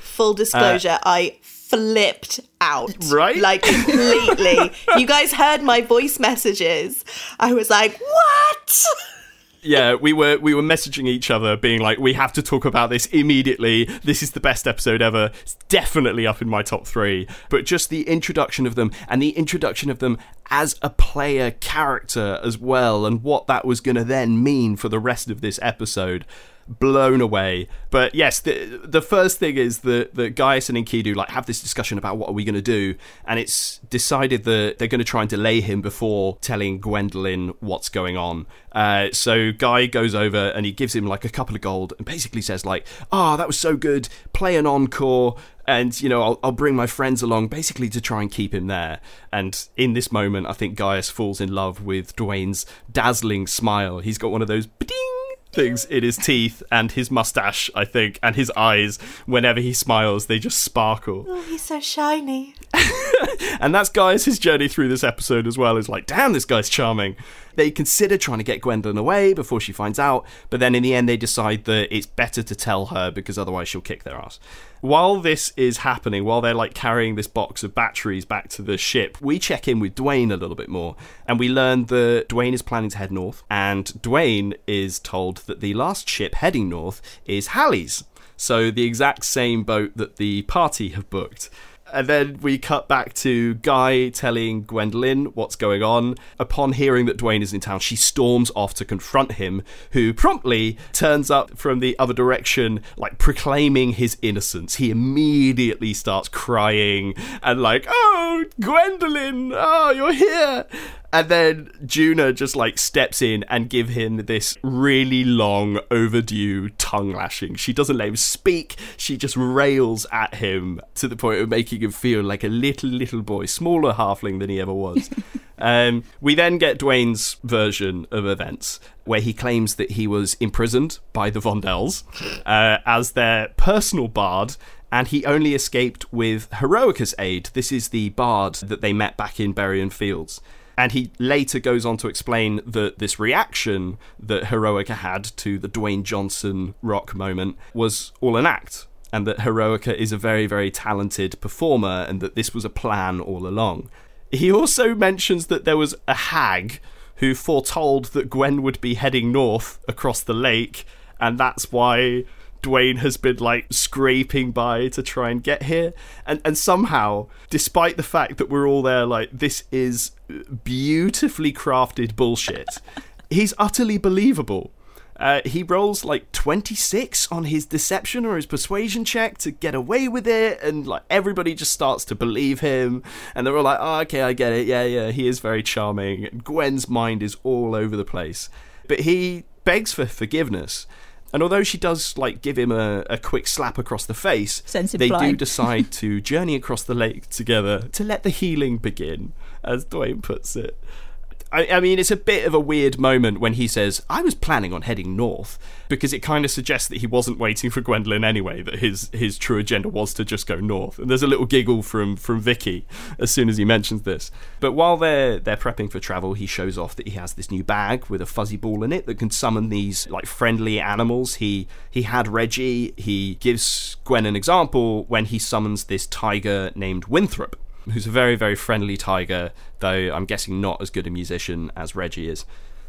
Speaker 7: Full disclosure, uh, I flipped out.
Speaker 5: Right?
Speaker 7: Like, completely. You guys heard my voice messages. I was like, what?
Speaker 5: Yeah, we were we were messaging each other being like, we have to talk about this immediately. This is the best episode ever. It's definitely up in my top three. But just the introduction of them, and the introduction of them as a player character as well, and what that was going to then mean for the rest of this episode. Blown away. But yes, the the first thing is that, that Gaius and Enkidu like have this discussion about what are we going to do, and it's decided that they're going to try and delay him before telling Gwendolen what's going on. Uh, so Guy goes over and he gives him like a couple of gold and basically says like, oh, that was so good, play an encore, and you know I'll, I'll bring my friends along, basically to try and keep him there. And in this moment I think Gaius falls in love with Dwayne's dazzling smile. He's got one of those ba-ding things in his teeth, and his mustache, I think, and his eyes, whenever he smiles, they just sparkle.
Speaker 7: Oh, he's so shiny.
Speaker 5: And that's Gaius' journey through this episode as well, is like, damn, this guy's charming. They consider trying to get Gwendolen away before she finds out, but then in the end they decide that it's better to tell her because otherwise she'll kick their ass. While this is happening, while they're like carrying this box of batteries back to the ship, we check in with Dwayne a little bit more, and we learn that Dwayne is planning to head north, and Dwayne is told that the last ship heading north is Halley's, so the exact same boat that the party have booked. And then we cut back to Guy telling Gwendolen what's going on. Upon hearing that Dwayne is in town, she storms off to confront him, who promptly turns up from the other direction, like proclaiming his innocence. He immediately starts crying and like, oh, Gwendolen, oh, you're here. And then Juna just like steps in and give him this really long overdue tongue lashing. She doesn't let him speak. She just rails at him to the point of making him feel like a little, little boy, smaller halfling than he ever was. um, we then get Dwayne's version of events, where he claims that he was imprisoned by the Vondells uh, as their personal bard, and he only escaped with Heroica's aid. This is the bard that they met back in Berrien Fields. And he later goes on to explain that this reaction that Heroica had to the Dwayne Johnson rock moment was all an act, and that Heroica is a very, very talented performer, and that this was a plan all along. He also mentions that there was a hag who foretold that Gwen would be heading north across the lake, and that's why Dwayne has been like scraping by to try and get here. And and somehow, despite the fact that we're all there like, this is beautifully crafted bullshit, he's utterly believable. Uh, he rolls like twenty-six on his deception or his persuasion check to get away with it, and like everybody just starts to believe him, and they're all like, oh, okay, I get it, yeah, yeah, he is very charming. And Gwen's mind is all over the place. But he begs for forgiveness. And although she does like give him a, a quick slap across the face, they
Speaker 6: flying.
Speaker 5: do decide to journey across the lake together to let the healing begin, as Dwayne puts it. I, I mean, it's a bit of a weird moment when he says, I was planning on heading north, because it kind of suggests that he wasn't waiting for Gwendolen anyway, that his his true agenda was to just go north. And there's a little giggle from, from Vicky as soon as he mentions this. But while they're they're prepping for travel, he shows off that he has this new bag with a fuzzy ball in it that can summon these like friendly animals. He he had Reggie. He gives Gwen an example when he summons this tiger named Winthrop, who's a very, very friendly tiger, though I'm guessing not as good a musician as Reggie is.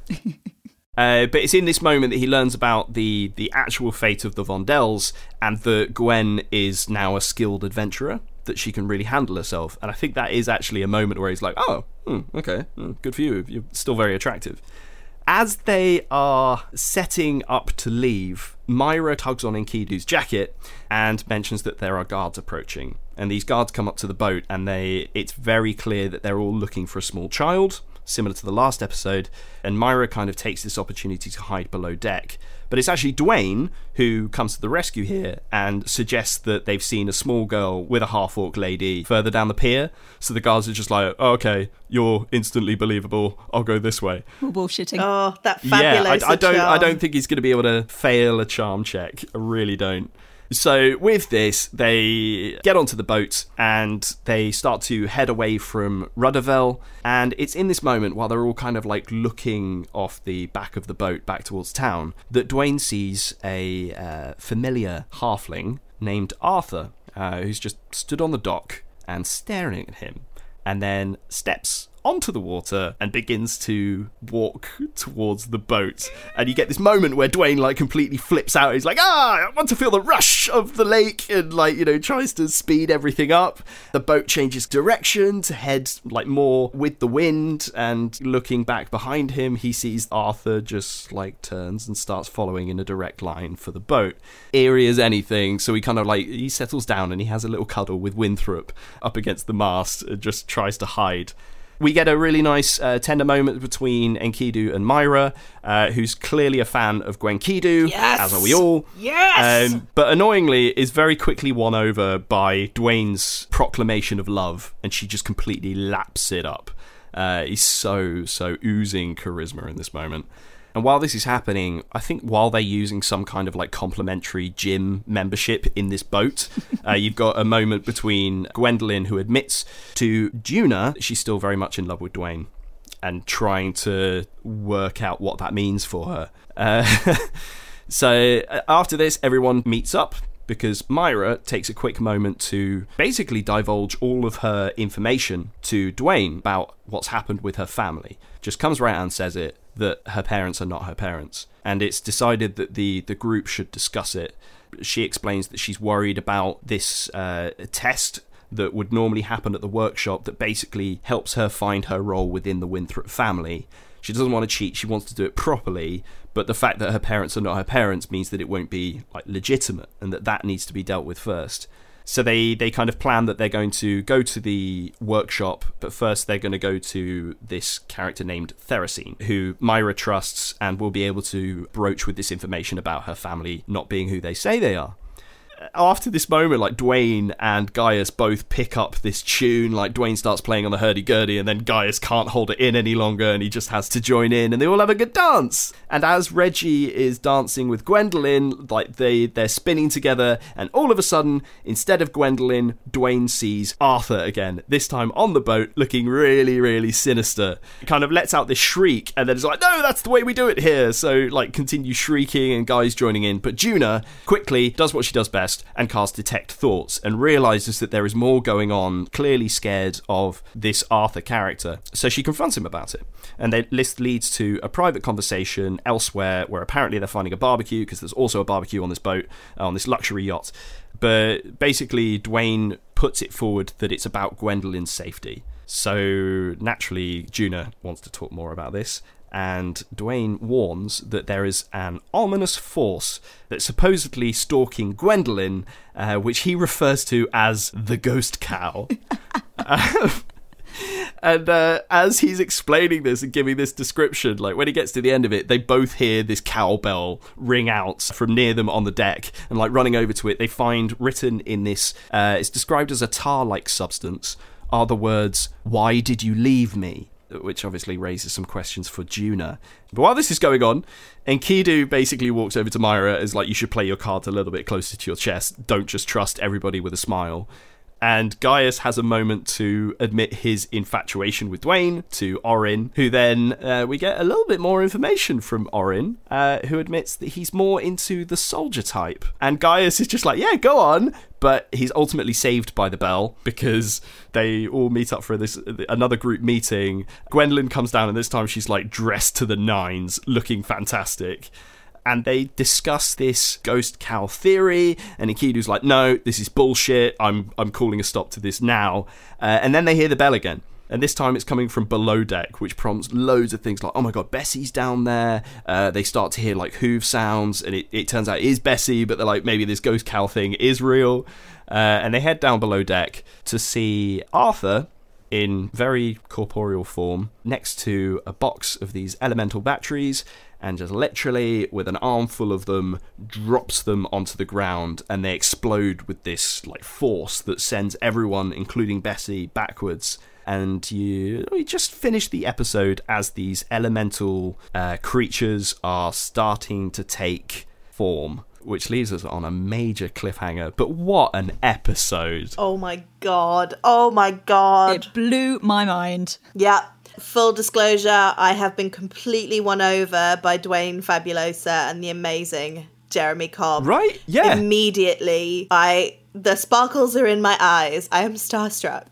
Speaker 5: uh, but it's in this moment that he learns about the, the actual fate of the Vondells, and that Gwen is now a skilled adventurer, that she can really handle herself. And I think that is actually a moment where he's like, oh, hmm, okay, hmm, good for you, you're still very attractive. As they are setting up to leave, Myra tugs on Enkidu's jacket and mentions that there are guards approaching. And these guards come up to the boat, and they it's very clear that they're all looking for a small child, similar to the last episode, and Myra kind of takes this opportunity to hide below deck. But it's actually Dwayne who comes to the rescue here and suggests that they've seen a small girl with a half-orc lady further down the pier. So the guards are just like, oh, okay, you're instantly believable, I'll go this way.
Speaker 6: All bullshitting.
Speaker 7: Oh, that fabulous
Speaker 5: Yeah, I, I don't
Speaker 7: charm.
Speaker 5: I don't think he's going to be able to fail a charm check. I really don't. So with this, they get onto the boat and they start to head away from Rudderville. And it's in this moment, while they're all kind of like looking off the back of the boat back towards town, that Dwayne sees a uh, familiar halfling named Arthur. uh, who's just stood on the dock and staring at him, and then steps onto the water and begins to walk towards the boat. And you get this moment where Dwayne like completely flips out. He's like, ah, I want to feel the rush of the lake, and like, you know, tries to speed everything up. The boat changes direction to head like more with the wind, and looking back behind him, he sees Arthur just like turns and starts following in a direct line for the boat. Eerie as anything, so he kind of like, he settles down and he has a little cuddle with Winthrop up against the mast and just tries to hide. We get a really nice uh, tender moment between Enkidu and Myra, uh, who's clearly a fan of Gwenkidu,
Speaker 7: yes!
Speaker 5: as are we all.
Speaker 7: Yes!
Speaker 5: Um, but annoyingly is very quickly won over by Dwayne's proclamation of love, and she just completely laps it up. Uh, he's so, so oozing charisma in this moment. And while this is happening, I think while they're using some kind of like complimentary gym membership in this boat, uh, you've got a moment between Gwendolyn, who admits to Juna she's still very much in love with Dwayne and trying to work out what that means for her. Uh, so after this, everyone meets up, because Myra takes a quick moment to basically divulge all of her information to Dwayne about what's happened with her family. Just comes right out and says it, that her parents are not her parents. And it's decided that the, the group should discuss it. She explains that she's worried about this uh, test that would normally happen at the workshop that basically helps her find her role within the Winthrop family. She doesn't want to cheat, she wants to do it properly, but the fact that her parents are not her parents means that it won't be like legitimate, and that that needs to be dealt with first. So they, they kind of plan that they're going to go to the workshop, but first they're going to go to this character named Theracene, who Myra trusts and will be able to broach with this information about her family not being who they say they are. After this moment, like, Dwayne and Gaius both pick up this tune. Like, Dwayne starts playing on the hurdy-gurdy, and then Gaius can't hold it in any longer, and he just has to join in, and they all have a good dance. And as Reggie is dancing with Gwendolyn, like, they, they're spinning together, and all of a sudden, instead of Gwendolyn, Dwayne sees Arthur again, this time on the boat, looking really, really sinister. Kind of lets out this shriek, and then it's like, no, that's the way we do it here. So, like, continue shrieking, and guys joining in. But Juna quickly does what she does best, and casts Detect Thoughts, and realises that there is more going on, clearly scared of this Arthur character. So she confronts him about it, and this leads to a private conversation elsewhere, where apparently they're finding a barbecue, because there's also a barbecue on this boat, on this luxury yacht. But basically Dwayne puts it forward that it's about Gwendolyn's safety. So naturally Juna wants to talk more about this, and Dwayne warns that there is an ominous force that's supposedly stalking Gwendolyn, uh, which he refers to as the Ghost Cow. um, and uh, as he's explaining this and giving this description, like when he gets to the end of it, they both hear this cowbell ring out from near them on the deck, and like running over to it, they find written in this, uh, it's described as a tar-like substance, are the words, "Why did you leave me?" which obviously raises some questions for Juna. But while this is going on, Enkidu basically walks over to Myra as like, you should play your cards a little bit closer to your chest. Don't just trust everybody with a smile. And Gaius has a moment to admit his infatuation with Dwayne to Orin, who then, uh, we get a little bit more information from Orin, uh, who admits that he's more into the soldier type. And Gaius is just like, yeah, go on. But he's ultimately saved by the bell, because they all meet up for this another group meeting. Gwendolyn comes down, and this time she's like dressed to the nines, looking fantastic. And they discuss this ghost cow theory, and Enkidu's like, no, this is bullshit, I'm I'm calling a stop to this now. Uh, and then they hear the bell again, and this time it's coming from below deck, which prompts loads of things like, oh my god, Bessie's down there. Uh, they start to hear like hoof sounds, and it, it turns out it is Bessie, but they're like, maybe this ghost cow thing is real. Uh, and they head down below deck to see Arthur in very corporeal form next to a box of these elemental batteries, and just literally, with an armful of them, drops them onto the ground, and they explode with this like force that sends everyone, including Bessie, backwards. And you, you just finish the episode as these elemental uh, creatures are starting to take form, which leaves us on a major cliffhanger. But what an episode!
Speaker 7: Oh my god! Oh my god!
Speaker 6: It blew my mind.
Speaker 7: Yeah. Full disclosure, I have been completely won over by Dwayne Fabulosa and the amazing Jeremy Cobb.
Speaker 5: Right? Yeah.
Speaker 7: Immediately, I The sparkles are in my eyes. I am starstruck.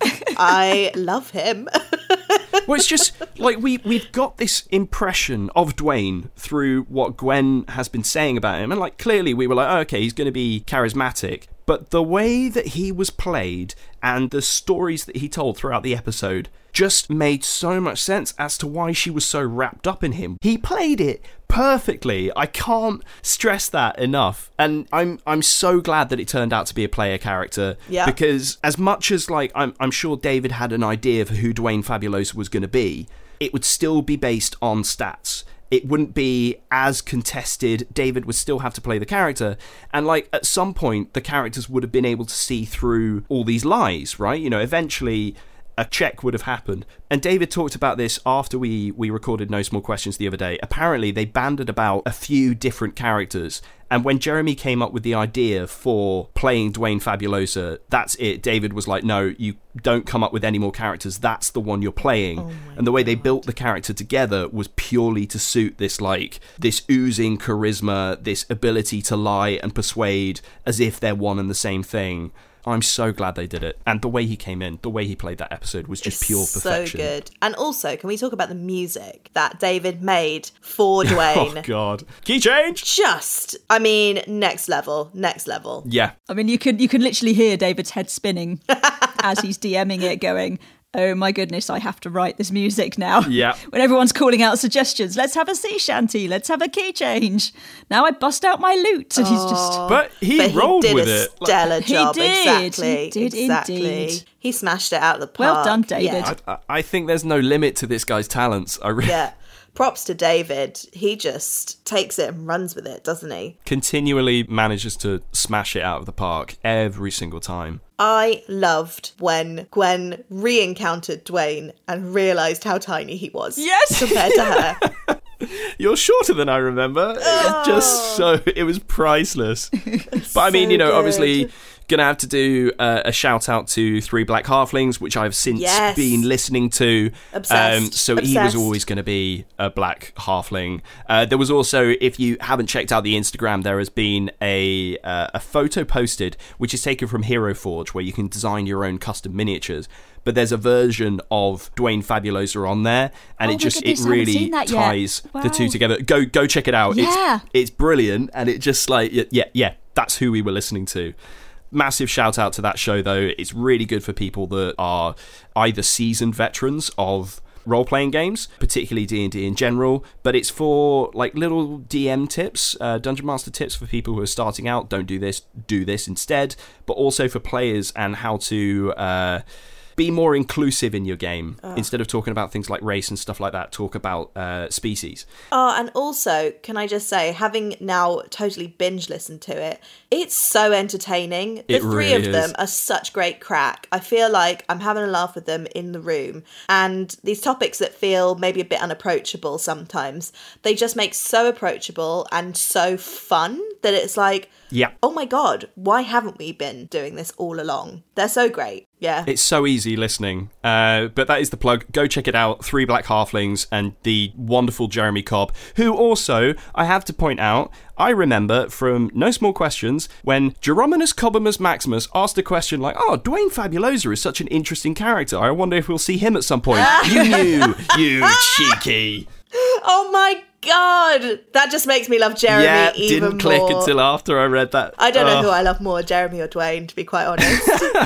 Speaker 7: I love him.
Speaker 5: Well, it's just like we, we've got this impression of Dwayne through what Gwen has been saying about him. And like clearly we were like, oh, okay, he's going to be charismatic. But the way that he was played and the stories that he told throughout the episode just made so much sense as to why she was so wrapped up in him. He played it perfectly. I can't stress that enough. And I'm I'm so glad that it turned out to be a player character.
Speaker 7: Yeah.
Speaker 5: Because as much as like I'm I'm sure David had an idea for who Dwayne Fabulosa was going to be, it would still be based on stats. It wouldn't be as contested. David would still have to play the character. And, like, at some point, the characters would have been able to see through all these lies, right? You know, eventually a check would have happened. And David talked about this after we, we recorded No Small Questions the other day. Apparently, they banded about a few different characters. And when Jeremy came up with the idea for playing Dwayne Fabulosa, that's it. David was like, no, you don't come up with any more characters. That's the one you're playing. Oh and the way God. They built the character together was purely to suit this, like, this oozing charisma, this ability to lie and persuade as if they're one and the same thing. I'm so glad they did it. And the way he came in, the way he played that episode was just
Speaker 7: it's
Speaker 5: pure perfection.
Speaker 7: So good. And also, can we talk about the music that David made for Dwayne?
Speaker 5: Oh, God. Key change!
Speaker 7: Just, I mean, next level, next level.
Speaker 5: Yeah.
Speaker 6: I mean, you could you can literally hear David's head spinning as he's DMing it, going, oh my goodness, I have to write this music now.
Speaker 5: Yeah.
Speaker 6: When everyone's calling out suggestions, let's have a sea shanty, let's have a key change. Now I bust out my lute. And he's just...
Speaker 5: But he
Speaker 7: but
Speaker 5: rolled
Speaker 7: he did
Speaker 5: with
Speaker 7: a
Speaker 5: it.
Speaker 7: stellar
Speaker 6: Like,
Speaker 7: job.
Speaker 6: he did.
Speaker 7: Exactly.
Speaker 6: He did
Speaker 7: exactly.
Speaker 6: indeed.
Speaker 7: He smashed it out of the park.
Speaker 6: Well done, David.
Speaker 7: Yeah.
Speaker 5: I, I think there's no limit to this guy's talents. I really...
Speaker 7: Yeah. Props to David. He just takes it and runs with it, doesn't he?
Speaker 5: Continually manages to smash it out of the park every single time.
Speaker 7: I loved when Gwen re-encountered Dwayne and realised how tiny he was.
Speaker 6: Yes!
Speaker 7: Compared to her.
Speaker 5: You're shorter than I remember.
Speaker 7: Oh.
Speaker 5: It's just so... It was priceless. But I mean,
Speaker 7: So
Speaker 5: you know,
Speaker 7: good.
Speaker 5: obviously... Gonna have to do uh, a shout out to Three Black Halflings, which I've since
Speaker 7: Yes.
Speaker 5: been listening to.
Speaker 7: Obsessed.
Speaker 5: Um, so he
Speaker 7: Obsessed.
Speaker 5: was always going to be a black halfling. Uh, there was also, if you haven't checked out the Instagram, there has been a uh, a photo posted which is taken from Hero Forge, where you can design your own custom miniatures. But there's a version of Dwayne Fabulosa on there, and
Speaker 6: Oh
Speaker 5: it
Speaker 6: my
Speaker 5: just
Speaker 6: goodness,
Speaker 5: it
Speaker 6: I haven't
Speaker 5: really
Speaker 6: seen that yet.
Speaker 5: ties
Speaker 6: Wow.
Speaker 5: the two together. Go go check it out.
Speaker 6: Yeah.
Speaker 5: It's it's brilliant, and it just like yeah yeah that's who we were listening to. Massive shout out to that show, though. It's really good for people that are either seasoned veterans of role-playing games, particularly D and D in general, but it's for like little D M tips, uh, Dungeon Master tips for people who are starting out. Don't do this, do this instead. But also for players and how to uh, be more inclusive in your game.
Speaker 7: Oh.
Speaker 5: Instead of talking about things like race and stuff like that, talk about uh, species.
Speaker 7: Oh, and also, can I just say, having now totally binge listened to it, it's so entertaining. The
Speaker 5: It
Speaker 7: three
Speaker 5: really
Speaker 7: of them
Speaker 5: is.
Speaker 7: are such great crack. I feel like I'm having a laugh with them in the room. And these topics that feel maybe a bit unapproachable sometimes, they just make so approachable and so fun that it's like,
Speaker 5: Yeah.
Speaker 7: oh my God, why haven't we been doing this all along? They're so great. Yeah.
Speaker 5: It's so easy listening. Uh, but that is the plug. Go check it out. Three Black Halflings and the wonderful Jeremy Cobb, who also, I have to point out, I remember from No Small Questions when Gerominus Cobbimus Maximus asked a question like, oh, Dwayne Fabulosa is such an interesting character. I wonder if we'll see him at some point. You knew, you cheeky.
Speaker 7: Oh my God. That just makes me love Jeremy
Speaker 5: Yeah,
Speaker 7: even
Speaker 5: didn't click
Speaker 7: more.
Speaker 5: until after I read that.
Speaker 7: I don't know
Speaker 5: Oh.
Speaker 7: who I love more, Jeremy or Dwayne, to be quite honest.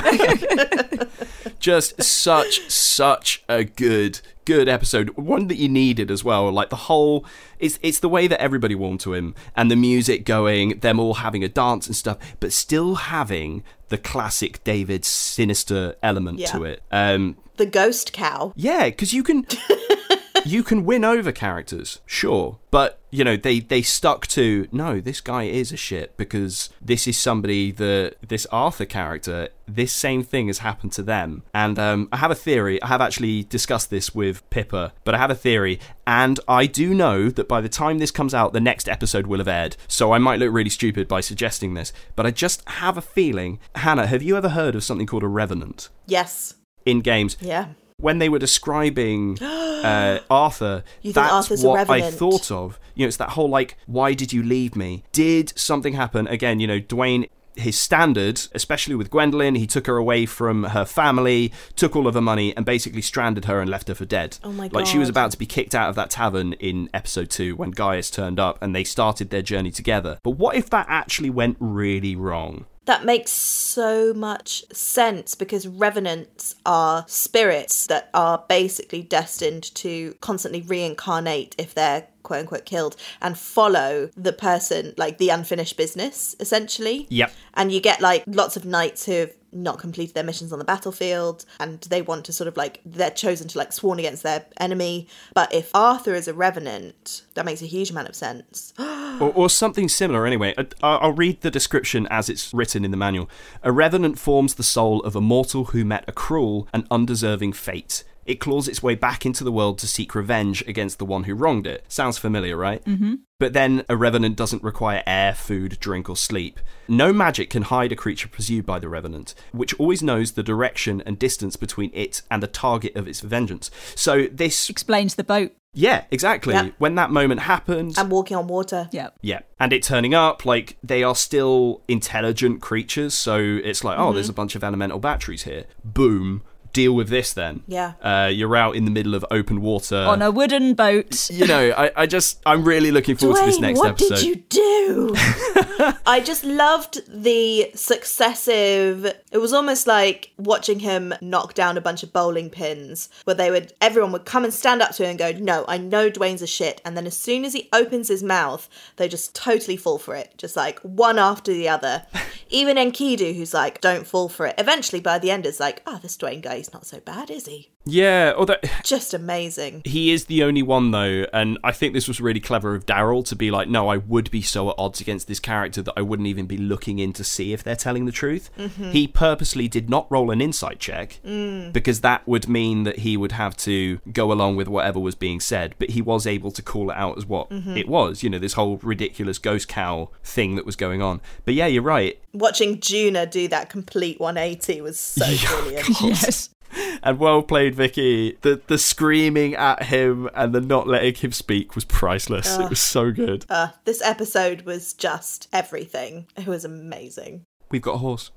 Speaker 5: Just such, such a good, good episode. One that you needed as well. Like the whole, it's it's the way that everybody warmed to him and the music going, them all having a dance and stuff, but still having the classic David sinister element
Speaker 7: Yeah.
Speaker 5: to it. Um,
Speaker 7: The ghost cow.
Speaker 5: yeah, because you can you can win over characters, sure, but you know they they stuck to no, this guy is a shit because this is somebody that this Arthur character, this same thing has happened to them. And um, I have a theory. I have actually discussed this with Pippa, but I have a theory, and I do know that by the time this comes out, the next episode will have aired. So I might look really stupid by suggesting this, but I just have a feeling. Hannah, have you ever heard of something called a revenant
Speaker 7: Yes.
Speaker 5: in games?
Speaker 7: Yeah.
Speaker 5: When they were describing uh, Arthur,
Speaker 7: You think
Speaker 5: that's
Speaker 7: Arthur's a
Speaker 5: what I
Speaker 7: revenant?
Speaker 5: thought of. You know, it's that whole, like, why did you leave me? Did something happen? Again, you know, Dwayne his standard, especially with Gwendolyn. He took her away from her family, took all of her money, and basically stranded her and left her for dead.
Speaker 7: Oh my
Speaker 5: Like, she was
Speaker 7: God.
Speaker 5: about to be kicked out of that tavern in episode two when Gaius turned up and they started their journey together. But what if that actually went really wrong?
Speaker 7: That makes so much sense because revenants are spirits that are basically destined to constantly reincarnate if they're quote unquote killed and follow the person, like the unfinished business, essentially.
Speaker 5: Yep.
Speaker 7: And you get like lots of knights who have not completed their missions on the battlefield and they want to sort of like, they're chosen to like sworn against their enemy. But if Arthur is a revenant, that makes a huge amount of sense.
Speaker 5: Or, or something similar, anyway. I- I'll read the description as it's written in the manual. A revenant forms the soul of a mortal who met a cruel and undeserving fate. It claws its way back into the world to seek revenge against the one who wronged it. Sounds familiar, right? Mm-hmm. But then a revenant doesn't require air, food, drink, or sleep. No magic can hide a creature pursued by the revenant, which always knows the direction and distance between it and the target of its vengeance. So this...
Speaker 6: Explains the boat.
Speaker 5: Yeah, exactly.
Speaker 7: Yep.
Speaker 5: When that moment happened...
Speaker 7: And walking on water.
Speaker 6: Yeah.
Speaker 5: Yeah. And it turning up, like, they are still intelligent creatures, so it's like, oh, there's a bunch of elemental batteries here. Boom. Deal with this then.
Speaker 7: Yeah.
Speaker 5: Uh, you're out in the middle of open water.
Speaker 6: On a wooden boat.
Speaker 5: You know, I, I just, I'm really looking forward to this
Speaker 7: Dwayne,
Speaker 5: next
Speaker 7: what
Speaker 5: episode.
Speaker 7: did you do? I just loved the successive, it was almost like watching him knock down a bunch of bowling pins where they would, everyone would come and stand up to him and go, no, I know Dwayne's a shit. And then as soon as he opens his mouth, they just totally fall for it. Just like one after the other. Even Enkidu, who's like, don't fall for it. Eventually by the end it's like, oh, this Dwayne guy, he's not so bad, is he?
Speaker 5: Yeah, although
Speaker 7: Just amazing.
Speaker 5: he is the only one though, and I think this was really clever of Daryl to be like, no, I would be so at odds against this character that I wouldn't even be looking in to see if they're telling the truth. Mm-hmm. He purposely did not roll an insight check mm. because that would mean that he would have to go along with whatever was being said, but he was able to call it out as what mm-hmm. it was, you know, this whole ridiculous ghost cow thing that was going on. But yeah, you're right.
Speaker 7: Watching Juna do that complete one eighty was so brilliant.
Speaker 6: Yes.
Speaker 5: And well played, Vicky. The the screaming at him and the not letting him speak was priceless.
Speaker 7: Uh,
Speaker 5: it was so good.
Speaker 7: Uh, this episode was just everything. It was amazing.
Speaker 5: We've got a horse.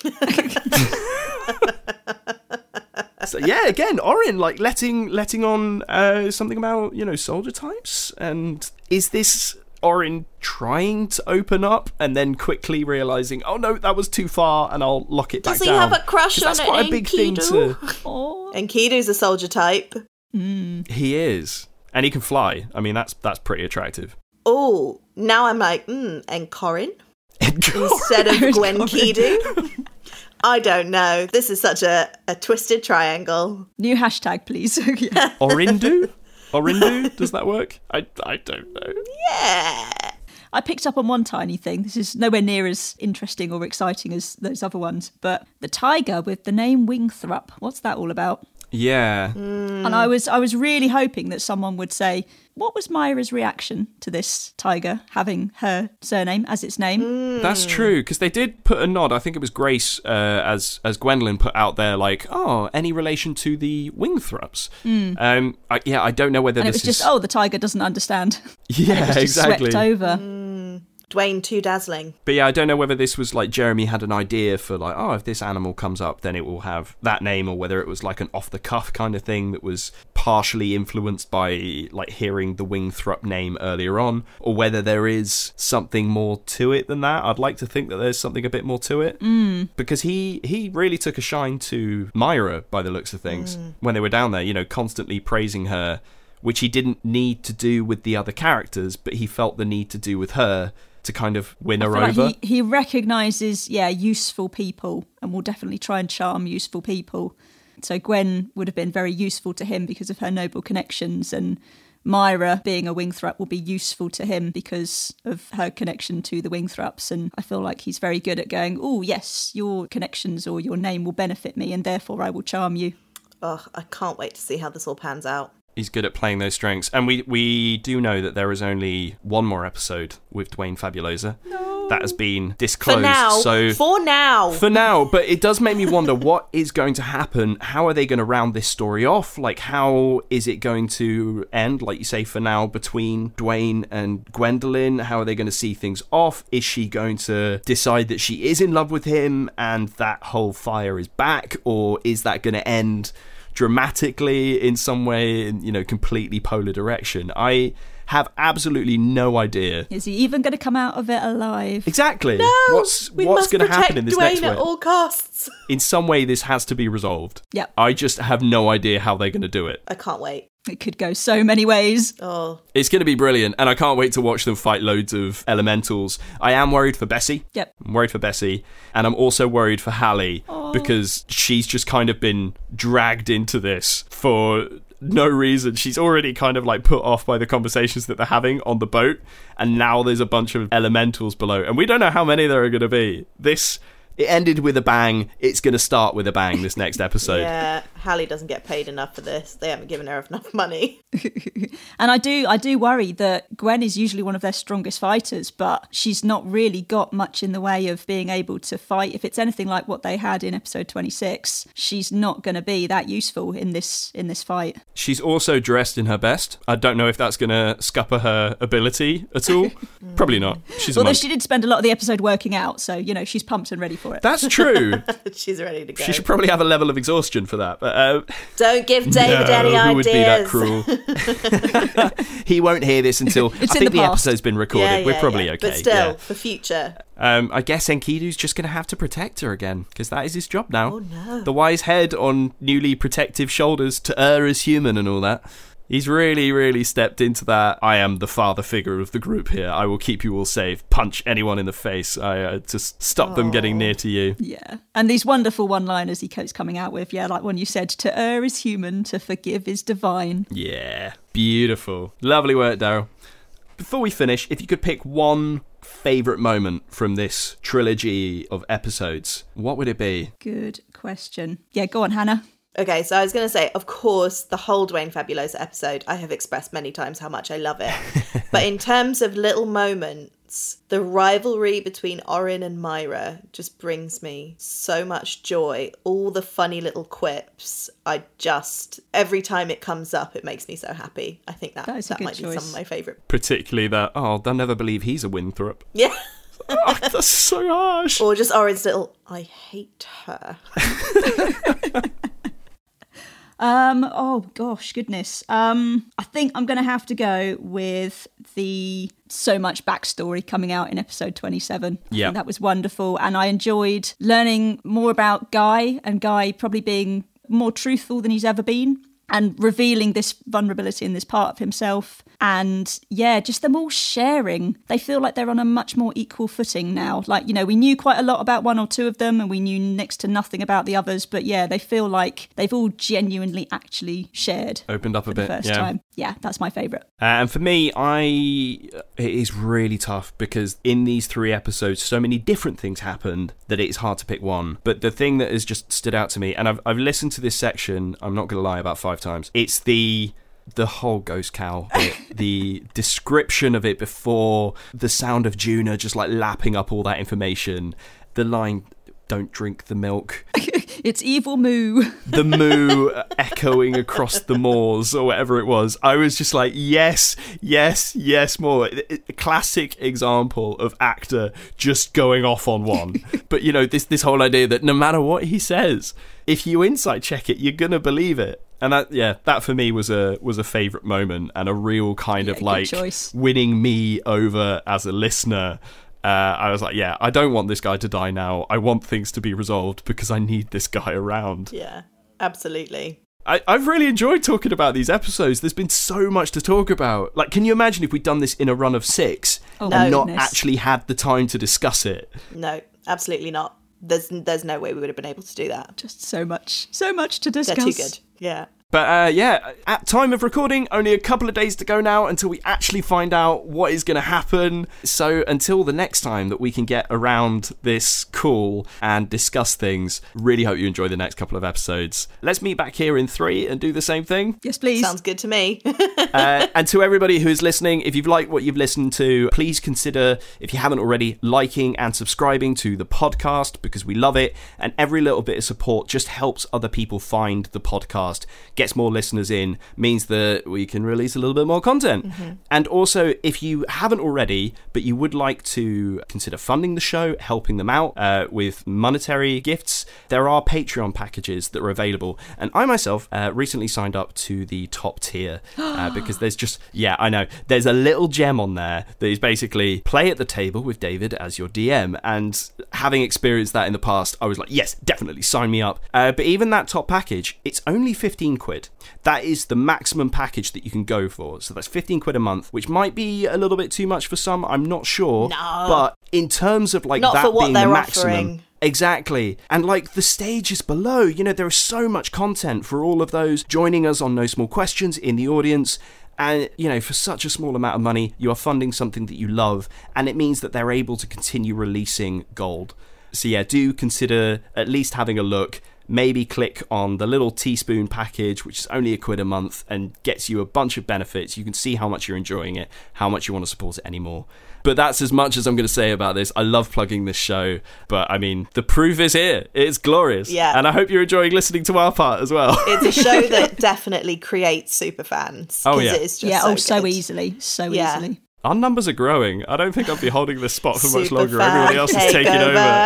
Speaker 5: So yeah, again, Orin like letting letting on uh, something about, you know, soldier types. And is this Orin trying to open up and then quickly realizing, oh no, that was too far, and I'll lock it
Speaker 7: Does
Speaker 5: back
Speaker 7: he
Speaker 5: down?
Speaker 7: have a crush
Speaker 5: 'Cause
Speaker 7: on
Speaker 5: that's quite
Speaker 7: an
Speaker 5: a big thing to.
Speaker 7: Enkidu?
Speaker 6: Oh.
Speaker 7: Enkidu's a soldier type.
Speaker 6: Mm.
Speaker 5: He is, and he can fly. I mean, that's that's pretty attractive.
Speaker 7: Oh, now I'm like, hmm, Encorin instead of Gwenkidu. I don't know. This is such a, a twisted triangle.
Speaker 6: New hashtag, please. Yeah.
Speaker 5: Orindu? Orindu? Does that work? I, I don't know.
Speaker 7: Yeah.
Speaker 6: I picked up on one tiny thing. This is nowhere near as interesting or exciting as those other ones. But the tiger with the name Wingthrup, what's that all about?
Speaker 5: Yeah.
Speaker 7: Mm.
Speaker 6: And I was I was really hoping that someone would say, what was Myra's reaction to this tiger having her surname as its name?
Speaker 7: Mm.
Speaker 5: That's true, because they did put a nod. I think it was Grace, uh, as as Gwendolyn put out there, like, oh, any relation to the Wingthrups?
Speaker 6: Mm.
Speaker 5: Um, I, yeah, I don't know whether
Speaker 6: And it
Speaker 5: this
Speaker 6: was just,
Speaker 5: is...
Speaker 6: oh, the tiger doesn't understand.
Speaker 5: yeah,
Speaker 6: It was just
Speaker 5: exactly.
Speaker 6: swept over.
Speaker 7: Mm. Dwayne too dazzling.
Speaker 5: But yeah, I don't know whether this was like Jeremy had an idea for like, oh, if this animal comes up, then it will have that name, or whether it was like an off-the-cuff kind of thing that was partially influenced by like hearing the Wingthrup name earlier on, or whether there is something more to it than that. I'd like to think that there's something a bit more to it,
Speaker 6: Mm.
Speaker 5: because he he really took a shine to Myra by the looks of things mm. when they were down there, you know, constantly praising her, which he didn't need to do with the other characters, but he felt the need to do with her to kind of win
Speaker 6: I
Speaker 5: her
Speaker 6: feel like
Speaker 5: over.
Speaker 6: he, he recognises, yeah, useful people, and will definitely try and charm useful people. So Gwen would have been very useful to him because of her noble connections, and Myra, being a Wingthrup, will be useful to him because of her connection to the Wingthrups. And I feel like he's very good at going, oh, yes, your connections or your name will benefit me, and therefore I will charm you.
Speaker 7: Oh, I can't wait to see how this all pans out.
Speaker 5: He's good at playing those strengths. And we, we do know that there is only one more episode with Dwayne Fabulosa. No. That has been disclosed.
Speaker 7: For now.
Speaker 5: So
Speaker 7: For now.
Speaker 5: For now. But it does make me wonder what is going to happen. How are they going to round this story off? Like, how is it going to end, like you say, for now, between Dwayne and Gwendolyn? How are they going to see things off? Is she going to decide that she is in love with him and that whole fire is back? Or is that going to end dramatically in some way, in, you know, completely polar direction? I have absolutely no idea.
Speaker 6: Is he even going to come out of it alive?
Speaker 5: Exactly.
Speaker 7: No,
Speaker 5: what's
Speaker 7: we
Speaker 5: what's
Speaker 7: must
Speaker 5: going to happen in this
Speaker 7: Dwayne
Speaker 5: next
Speaker 7: at
Speaker 5: one?
Speaker 7: all costs.
Speaker 5: In some way, this has to be resolved.
Speaker 6: Yep.
Speaker 5: I just have no idea how they're going to do it.
Speaker 7: I can't wait.
Speaker 6: It could go so many ways.
Speaker 7: Oh,
Speaker 5: It's going to be brilliant, and I can't wait to watch them fight loads of elementals. I am worried for Bessie.
Speaker 6: Yep.
Speaker 5: I'm worried for Bessie, and I'm also worried for Hallie, because she's just kind of been dragged into this for no reason. She's already kind of like put off by the conversations that they're having on the boat, and now there's a bunch of elementals below, and we don't know how many there are going to be. This... It ended with a bang. It's going to start with a bang this next episode.
Speaker 7: yeah. Hallie doesn't get paid enough for this. They haven't given her enough money.
Speaker 6: And I do I do worry that Gwen is usually one of their strongest fighters, but she's not really got much in the way of being able to fight. If it's anything like what they had in episode twenty-six, she's not going to be that useful in this in this fight.
Speaker 5: She's also dressed in her best. I don't know if that's going to scupper her ability at all. Probably not. She's a
Speaker 6: Although
Speaker 5: monk.
Speaker 6: she did spend a lot of the episode working out, so, you know, she's pumped and ready for it.
Speaker 5: That's true.
Speaker 7: She's ready to go.
Speaker 5: She should probably have a level of exhaustion for that. But uh,
Speaker 7: Don't give David
Speaker 5: no,
Speaker 7: any
Speaker 5: who
Speaker 7: ideas.
Speaker 5: would be that cruel? He won't hear this until
Speaker 6: It's
Speaker 5: I
Speaker 6: in
Speaker 5: think
Speaker 6: the
Speaker 5: the,
Speaker 6: past.
Speaker 5: episode's been recorded.
Speaker 7: Yeah, yeah,
Speaker 5: We're probably
Speaker 7: yeah.
Speaker 5: okay.
Speaker 7: But still,
Speaker 5: yeah.
Speaker 7: for future.
Speaker 5: Um, I guess Enkidu's just going to have to protect her again, because that is his job now.
Speaker 7: Oh, no.
Speaker 5: The wise head on newly protective shoulders to err as human and all that. He's really, really stepped into that. I am the father figure of the group here. I will keep you all safe. Punch anyone in the face. I uh, just stop them getting near to you.
Speaker 6: Yeah. And these wonderful one-liners he keeps coming out with. Yeah, like when you said, to err is human, to forgive is divine.
Speaker 5: Yeah, beautiful. Lovely work, Daryl. Before we finish, if you could pick one favourite moment from this trilogy of episodes, what would it be?
Speaker 6: Good question. Yeah, go on, Hannah.
Speaker 7: Okay, so I was going to say, of course, the whole Dwayne Fabulosa episode, I have expressed many times how much I love it. But in terms of little moments, the rivalry between Orin and Myra just brings me so much joy. All the funny little quips, I just, every time it comes up, it makes me so happy. I think that,
Speaker 6: That is a
Speaker 7: that
Speaker 6: good
Speaker 7: might be
Speaker 6: choice.
Speaker 7: some of my favourite.
Speaker 5: Particularly that, oh, they'll never believe he's a Winthrop.
Speaker 7: Yeah.
Speaker 5: Oh, that's so harsh.
Speaker 7: Or just Orin's little, I hate her.
Speaker 6: Um, oh gosh, goodness. Um, I think I'm going to have to go with the so much backstory coming out in episode twenty-seven. I
Speaker 5: Yeah.
Speaker 6: think that was wonderful. And I enjoyed learning more about Guy, and Guy probably being more truthful than he's ever been, and revealing this vulnerability in this part of himself. And yeah, just them all sharing. They feel like they're on a much more equal footing now. Like, you know, we knew quite a lot about one or two of them and we knew next to nothing about the others. But yeah, they feel like they've all genuinely actually shared.
Speaker 5: Opened up a
Speaker 6: for
Speaker 5: bit,
Speaker 6: the first
Speaker 5: yeah.
Speaker 6: time. Yeah, that's my favourite.
Speaker 5: Uh, and for me, I it is really tough because in these three episodes, so many different things happened that it's hard to pick one. But the thing that has just stood out to me, and I've I've listened to this section, I'm not going to lie, about five times. It's the the whole ghost cow bit, the description of it before, the sound of Juna just like lapping up all that information, the line, "Don't drink the milk."
Speaker 6: It's evil moo.
Speaker 5: The moo echoing across the moors or whatever it was. I was just like, yes, yes, yes, more. A classic example of actor just going off on one. But, you know, this this whole idea that no matter what he says, if you insight check it, you're going to believe it. And that, yeah, that for me was a was a favourite moment and a real kind
Speaker 6: Yeah,
Speaker 5: of
Speaker 6: good
Speaker 5: like
Speaker 6: choice.
Speaker 5: winning me over as a listener. Uh, I was like, yeah, I don't want this guy to die now. I want things to be resolved because I need this guy around.
Speaker 7: Yeah, absolutely.
Speaker 5: I, I've really enjoyed talking about these episodes. There's been so much to talk about. Like, can you imagine if we'd done this in a run of six
Speaker 6: Oh,
Speaker 5: and not
Speaker 6: goodness.
Speaker 5: actually had the time to discuss it?
Speaker 7: No, absolutely not. There's there's no way we would have been able to do that.
Speaker 6: Just so much, so much to
Speaker 7: They're
Speaker 6: discuss.
Speaker 7: too good. Yeah.
Speaker 5: But uh, yeah, at time of recording, only a couple of days to go now until we actually find out what is going to happen. So until the next time that we can get around this call and discuss things, really hope you enjoy the next couple of episodes. Let's meet back here in three and do the same thing.
Speaker 6: Yes, please.
Speaker 7: Sounds good to me.
Speaker 5: uh, and to everybody who's listening, if you've liked what you've listened to, please consider, if you haven't already, liking and subscribing to the podcast, because we love it. And every little bit of support just helps other people find the podcast, gets more listeners in, means that we can release a little bit more content. Mm-hmm. And also, if you haven't already, but you would like to consider funding the show, helping them out uh, with monetary gifts, there are Patreon packages that are available. And I myself uh, recently signed up to the top tier uh, because there's just, yeah, I know, there's a little gem on there that is basically play at the table with David as your D M. And having experienced that in the past, I was like, yes, definitely sign me up. Uh, but even that top package, it's only fifteen quid. That is the maximum package that you can go for. So that's fifteen quid a month, which might be a little bit too much for some. I'm not sure.
Speaker 7: No.
Speaker 5: But in terms of like
Speaker 7: Not
Speaker 5: that
Speaker 7: for what
Speaker 5: being
Speaker 7: they're
Speaker 5: the maximum.
Speaker 7: offering.
Speaker 5: Exactly. And like the stages below, you know, there is so much content for all of those joining us on No Small Questions in the audience. And, you know, for such a small amount of money, you are funding something that you love. And it means that they're able to continue releasing gold. So yeah, do consider at least having a look. Maybe click on the little teaspoon package, which is only a quid a month and gets you a bunch of benefits. You can see how much you're enjoying it, how much you want to support it anymore. But that's as much as I'm going to say about this. I love plugging this show, but I mean, the proof is here. It's glorious.
Speaker 7: Yeah.
Speaker 5: And I hope you're enjoying listening to our part as well.
Speaker 7: It's a show that definitely creates super fans.
Speaker 5: Oh, yeah.
Speaker 7: It is just
Speaker 6: yeah,
Speaker 7: so
Speaker 6: oh, so
Speaker 7: good.
Speaker 6: easily. So
Speaker 7: Yeah.
Speaker 6: easily.
Speaker 5: Our numbers are growing. I don't think I'll be holding this spot for much
Speaker 7: Super
Speaker 5: longer.
Speaker 7: fan
Speaker 5: Everybody else is taking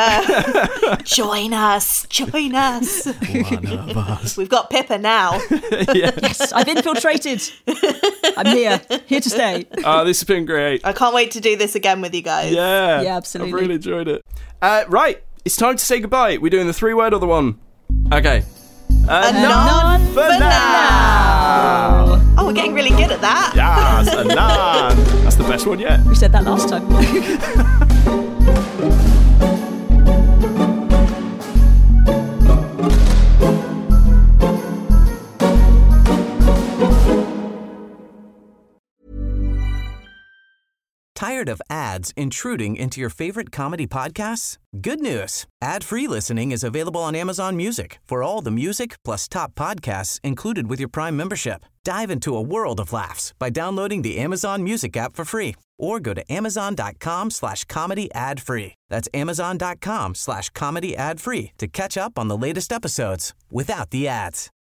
Speaker 5: over.
Speaker 7: over. Join us. Join us.
Speaker 5: One of us.
Speaker 7: We've got Pippa now.
Speaker 5: Yeah.
Speaker 6: Yes, I've infiltrated. I'm here. Here to stay.
Speaker 5: Oh, this has been great.
Speaker 7: I can't wait to do this again with you guys.
Speaker 5: Yeah.
Speaker 6: Yeah, absolutely.
Speaker 5: I've really enjoyed it. Uh, right. It's time to say goodbye. We're doing the three word or the one? Okay. Uh,
Speaker 7: None
Speaker 5: for
Speaker 7: for
Speaker 5: now.
Speaker 7: now. Oh, we're getting really good at that.
Speaker 5: Yes, a none. That's the best one yet.
Speaker 6: We said that last time.
Speaker 4: Tired of ads intruding into your favorite comedy podcasts? Good news. Ad-free listening is available on Amazon Music for all the music plus top podcasts included with your Prime membership. Dive into a world of laughs by downloading the Amazon Music app for free or go to amazon.com slash comedy ad free. That's amazon.com slash comedy ad free to catch up on the latest episodes without the ads.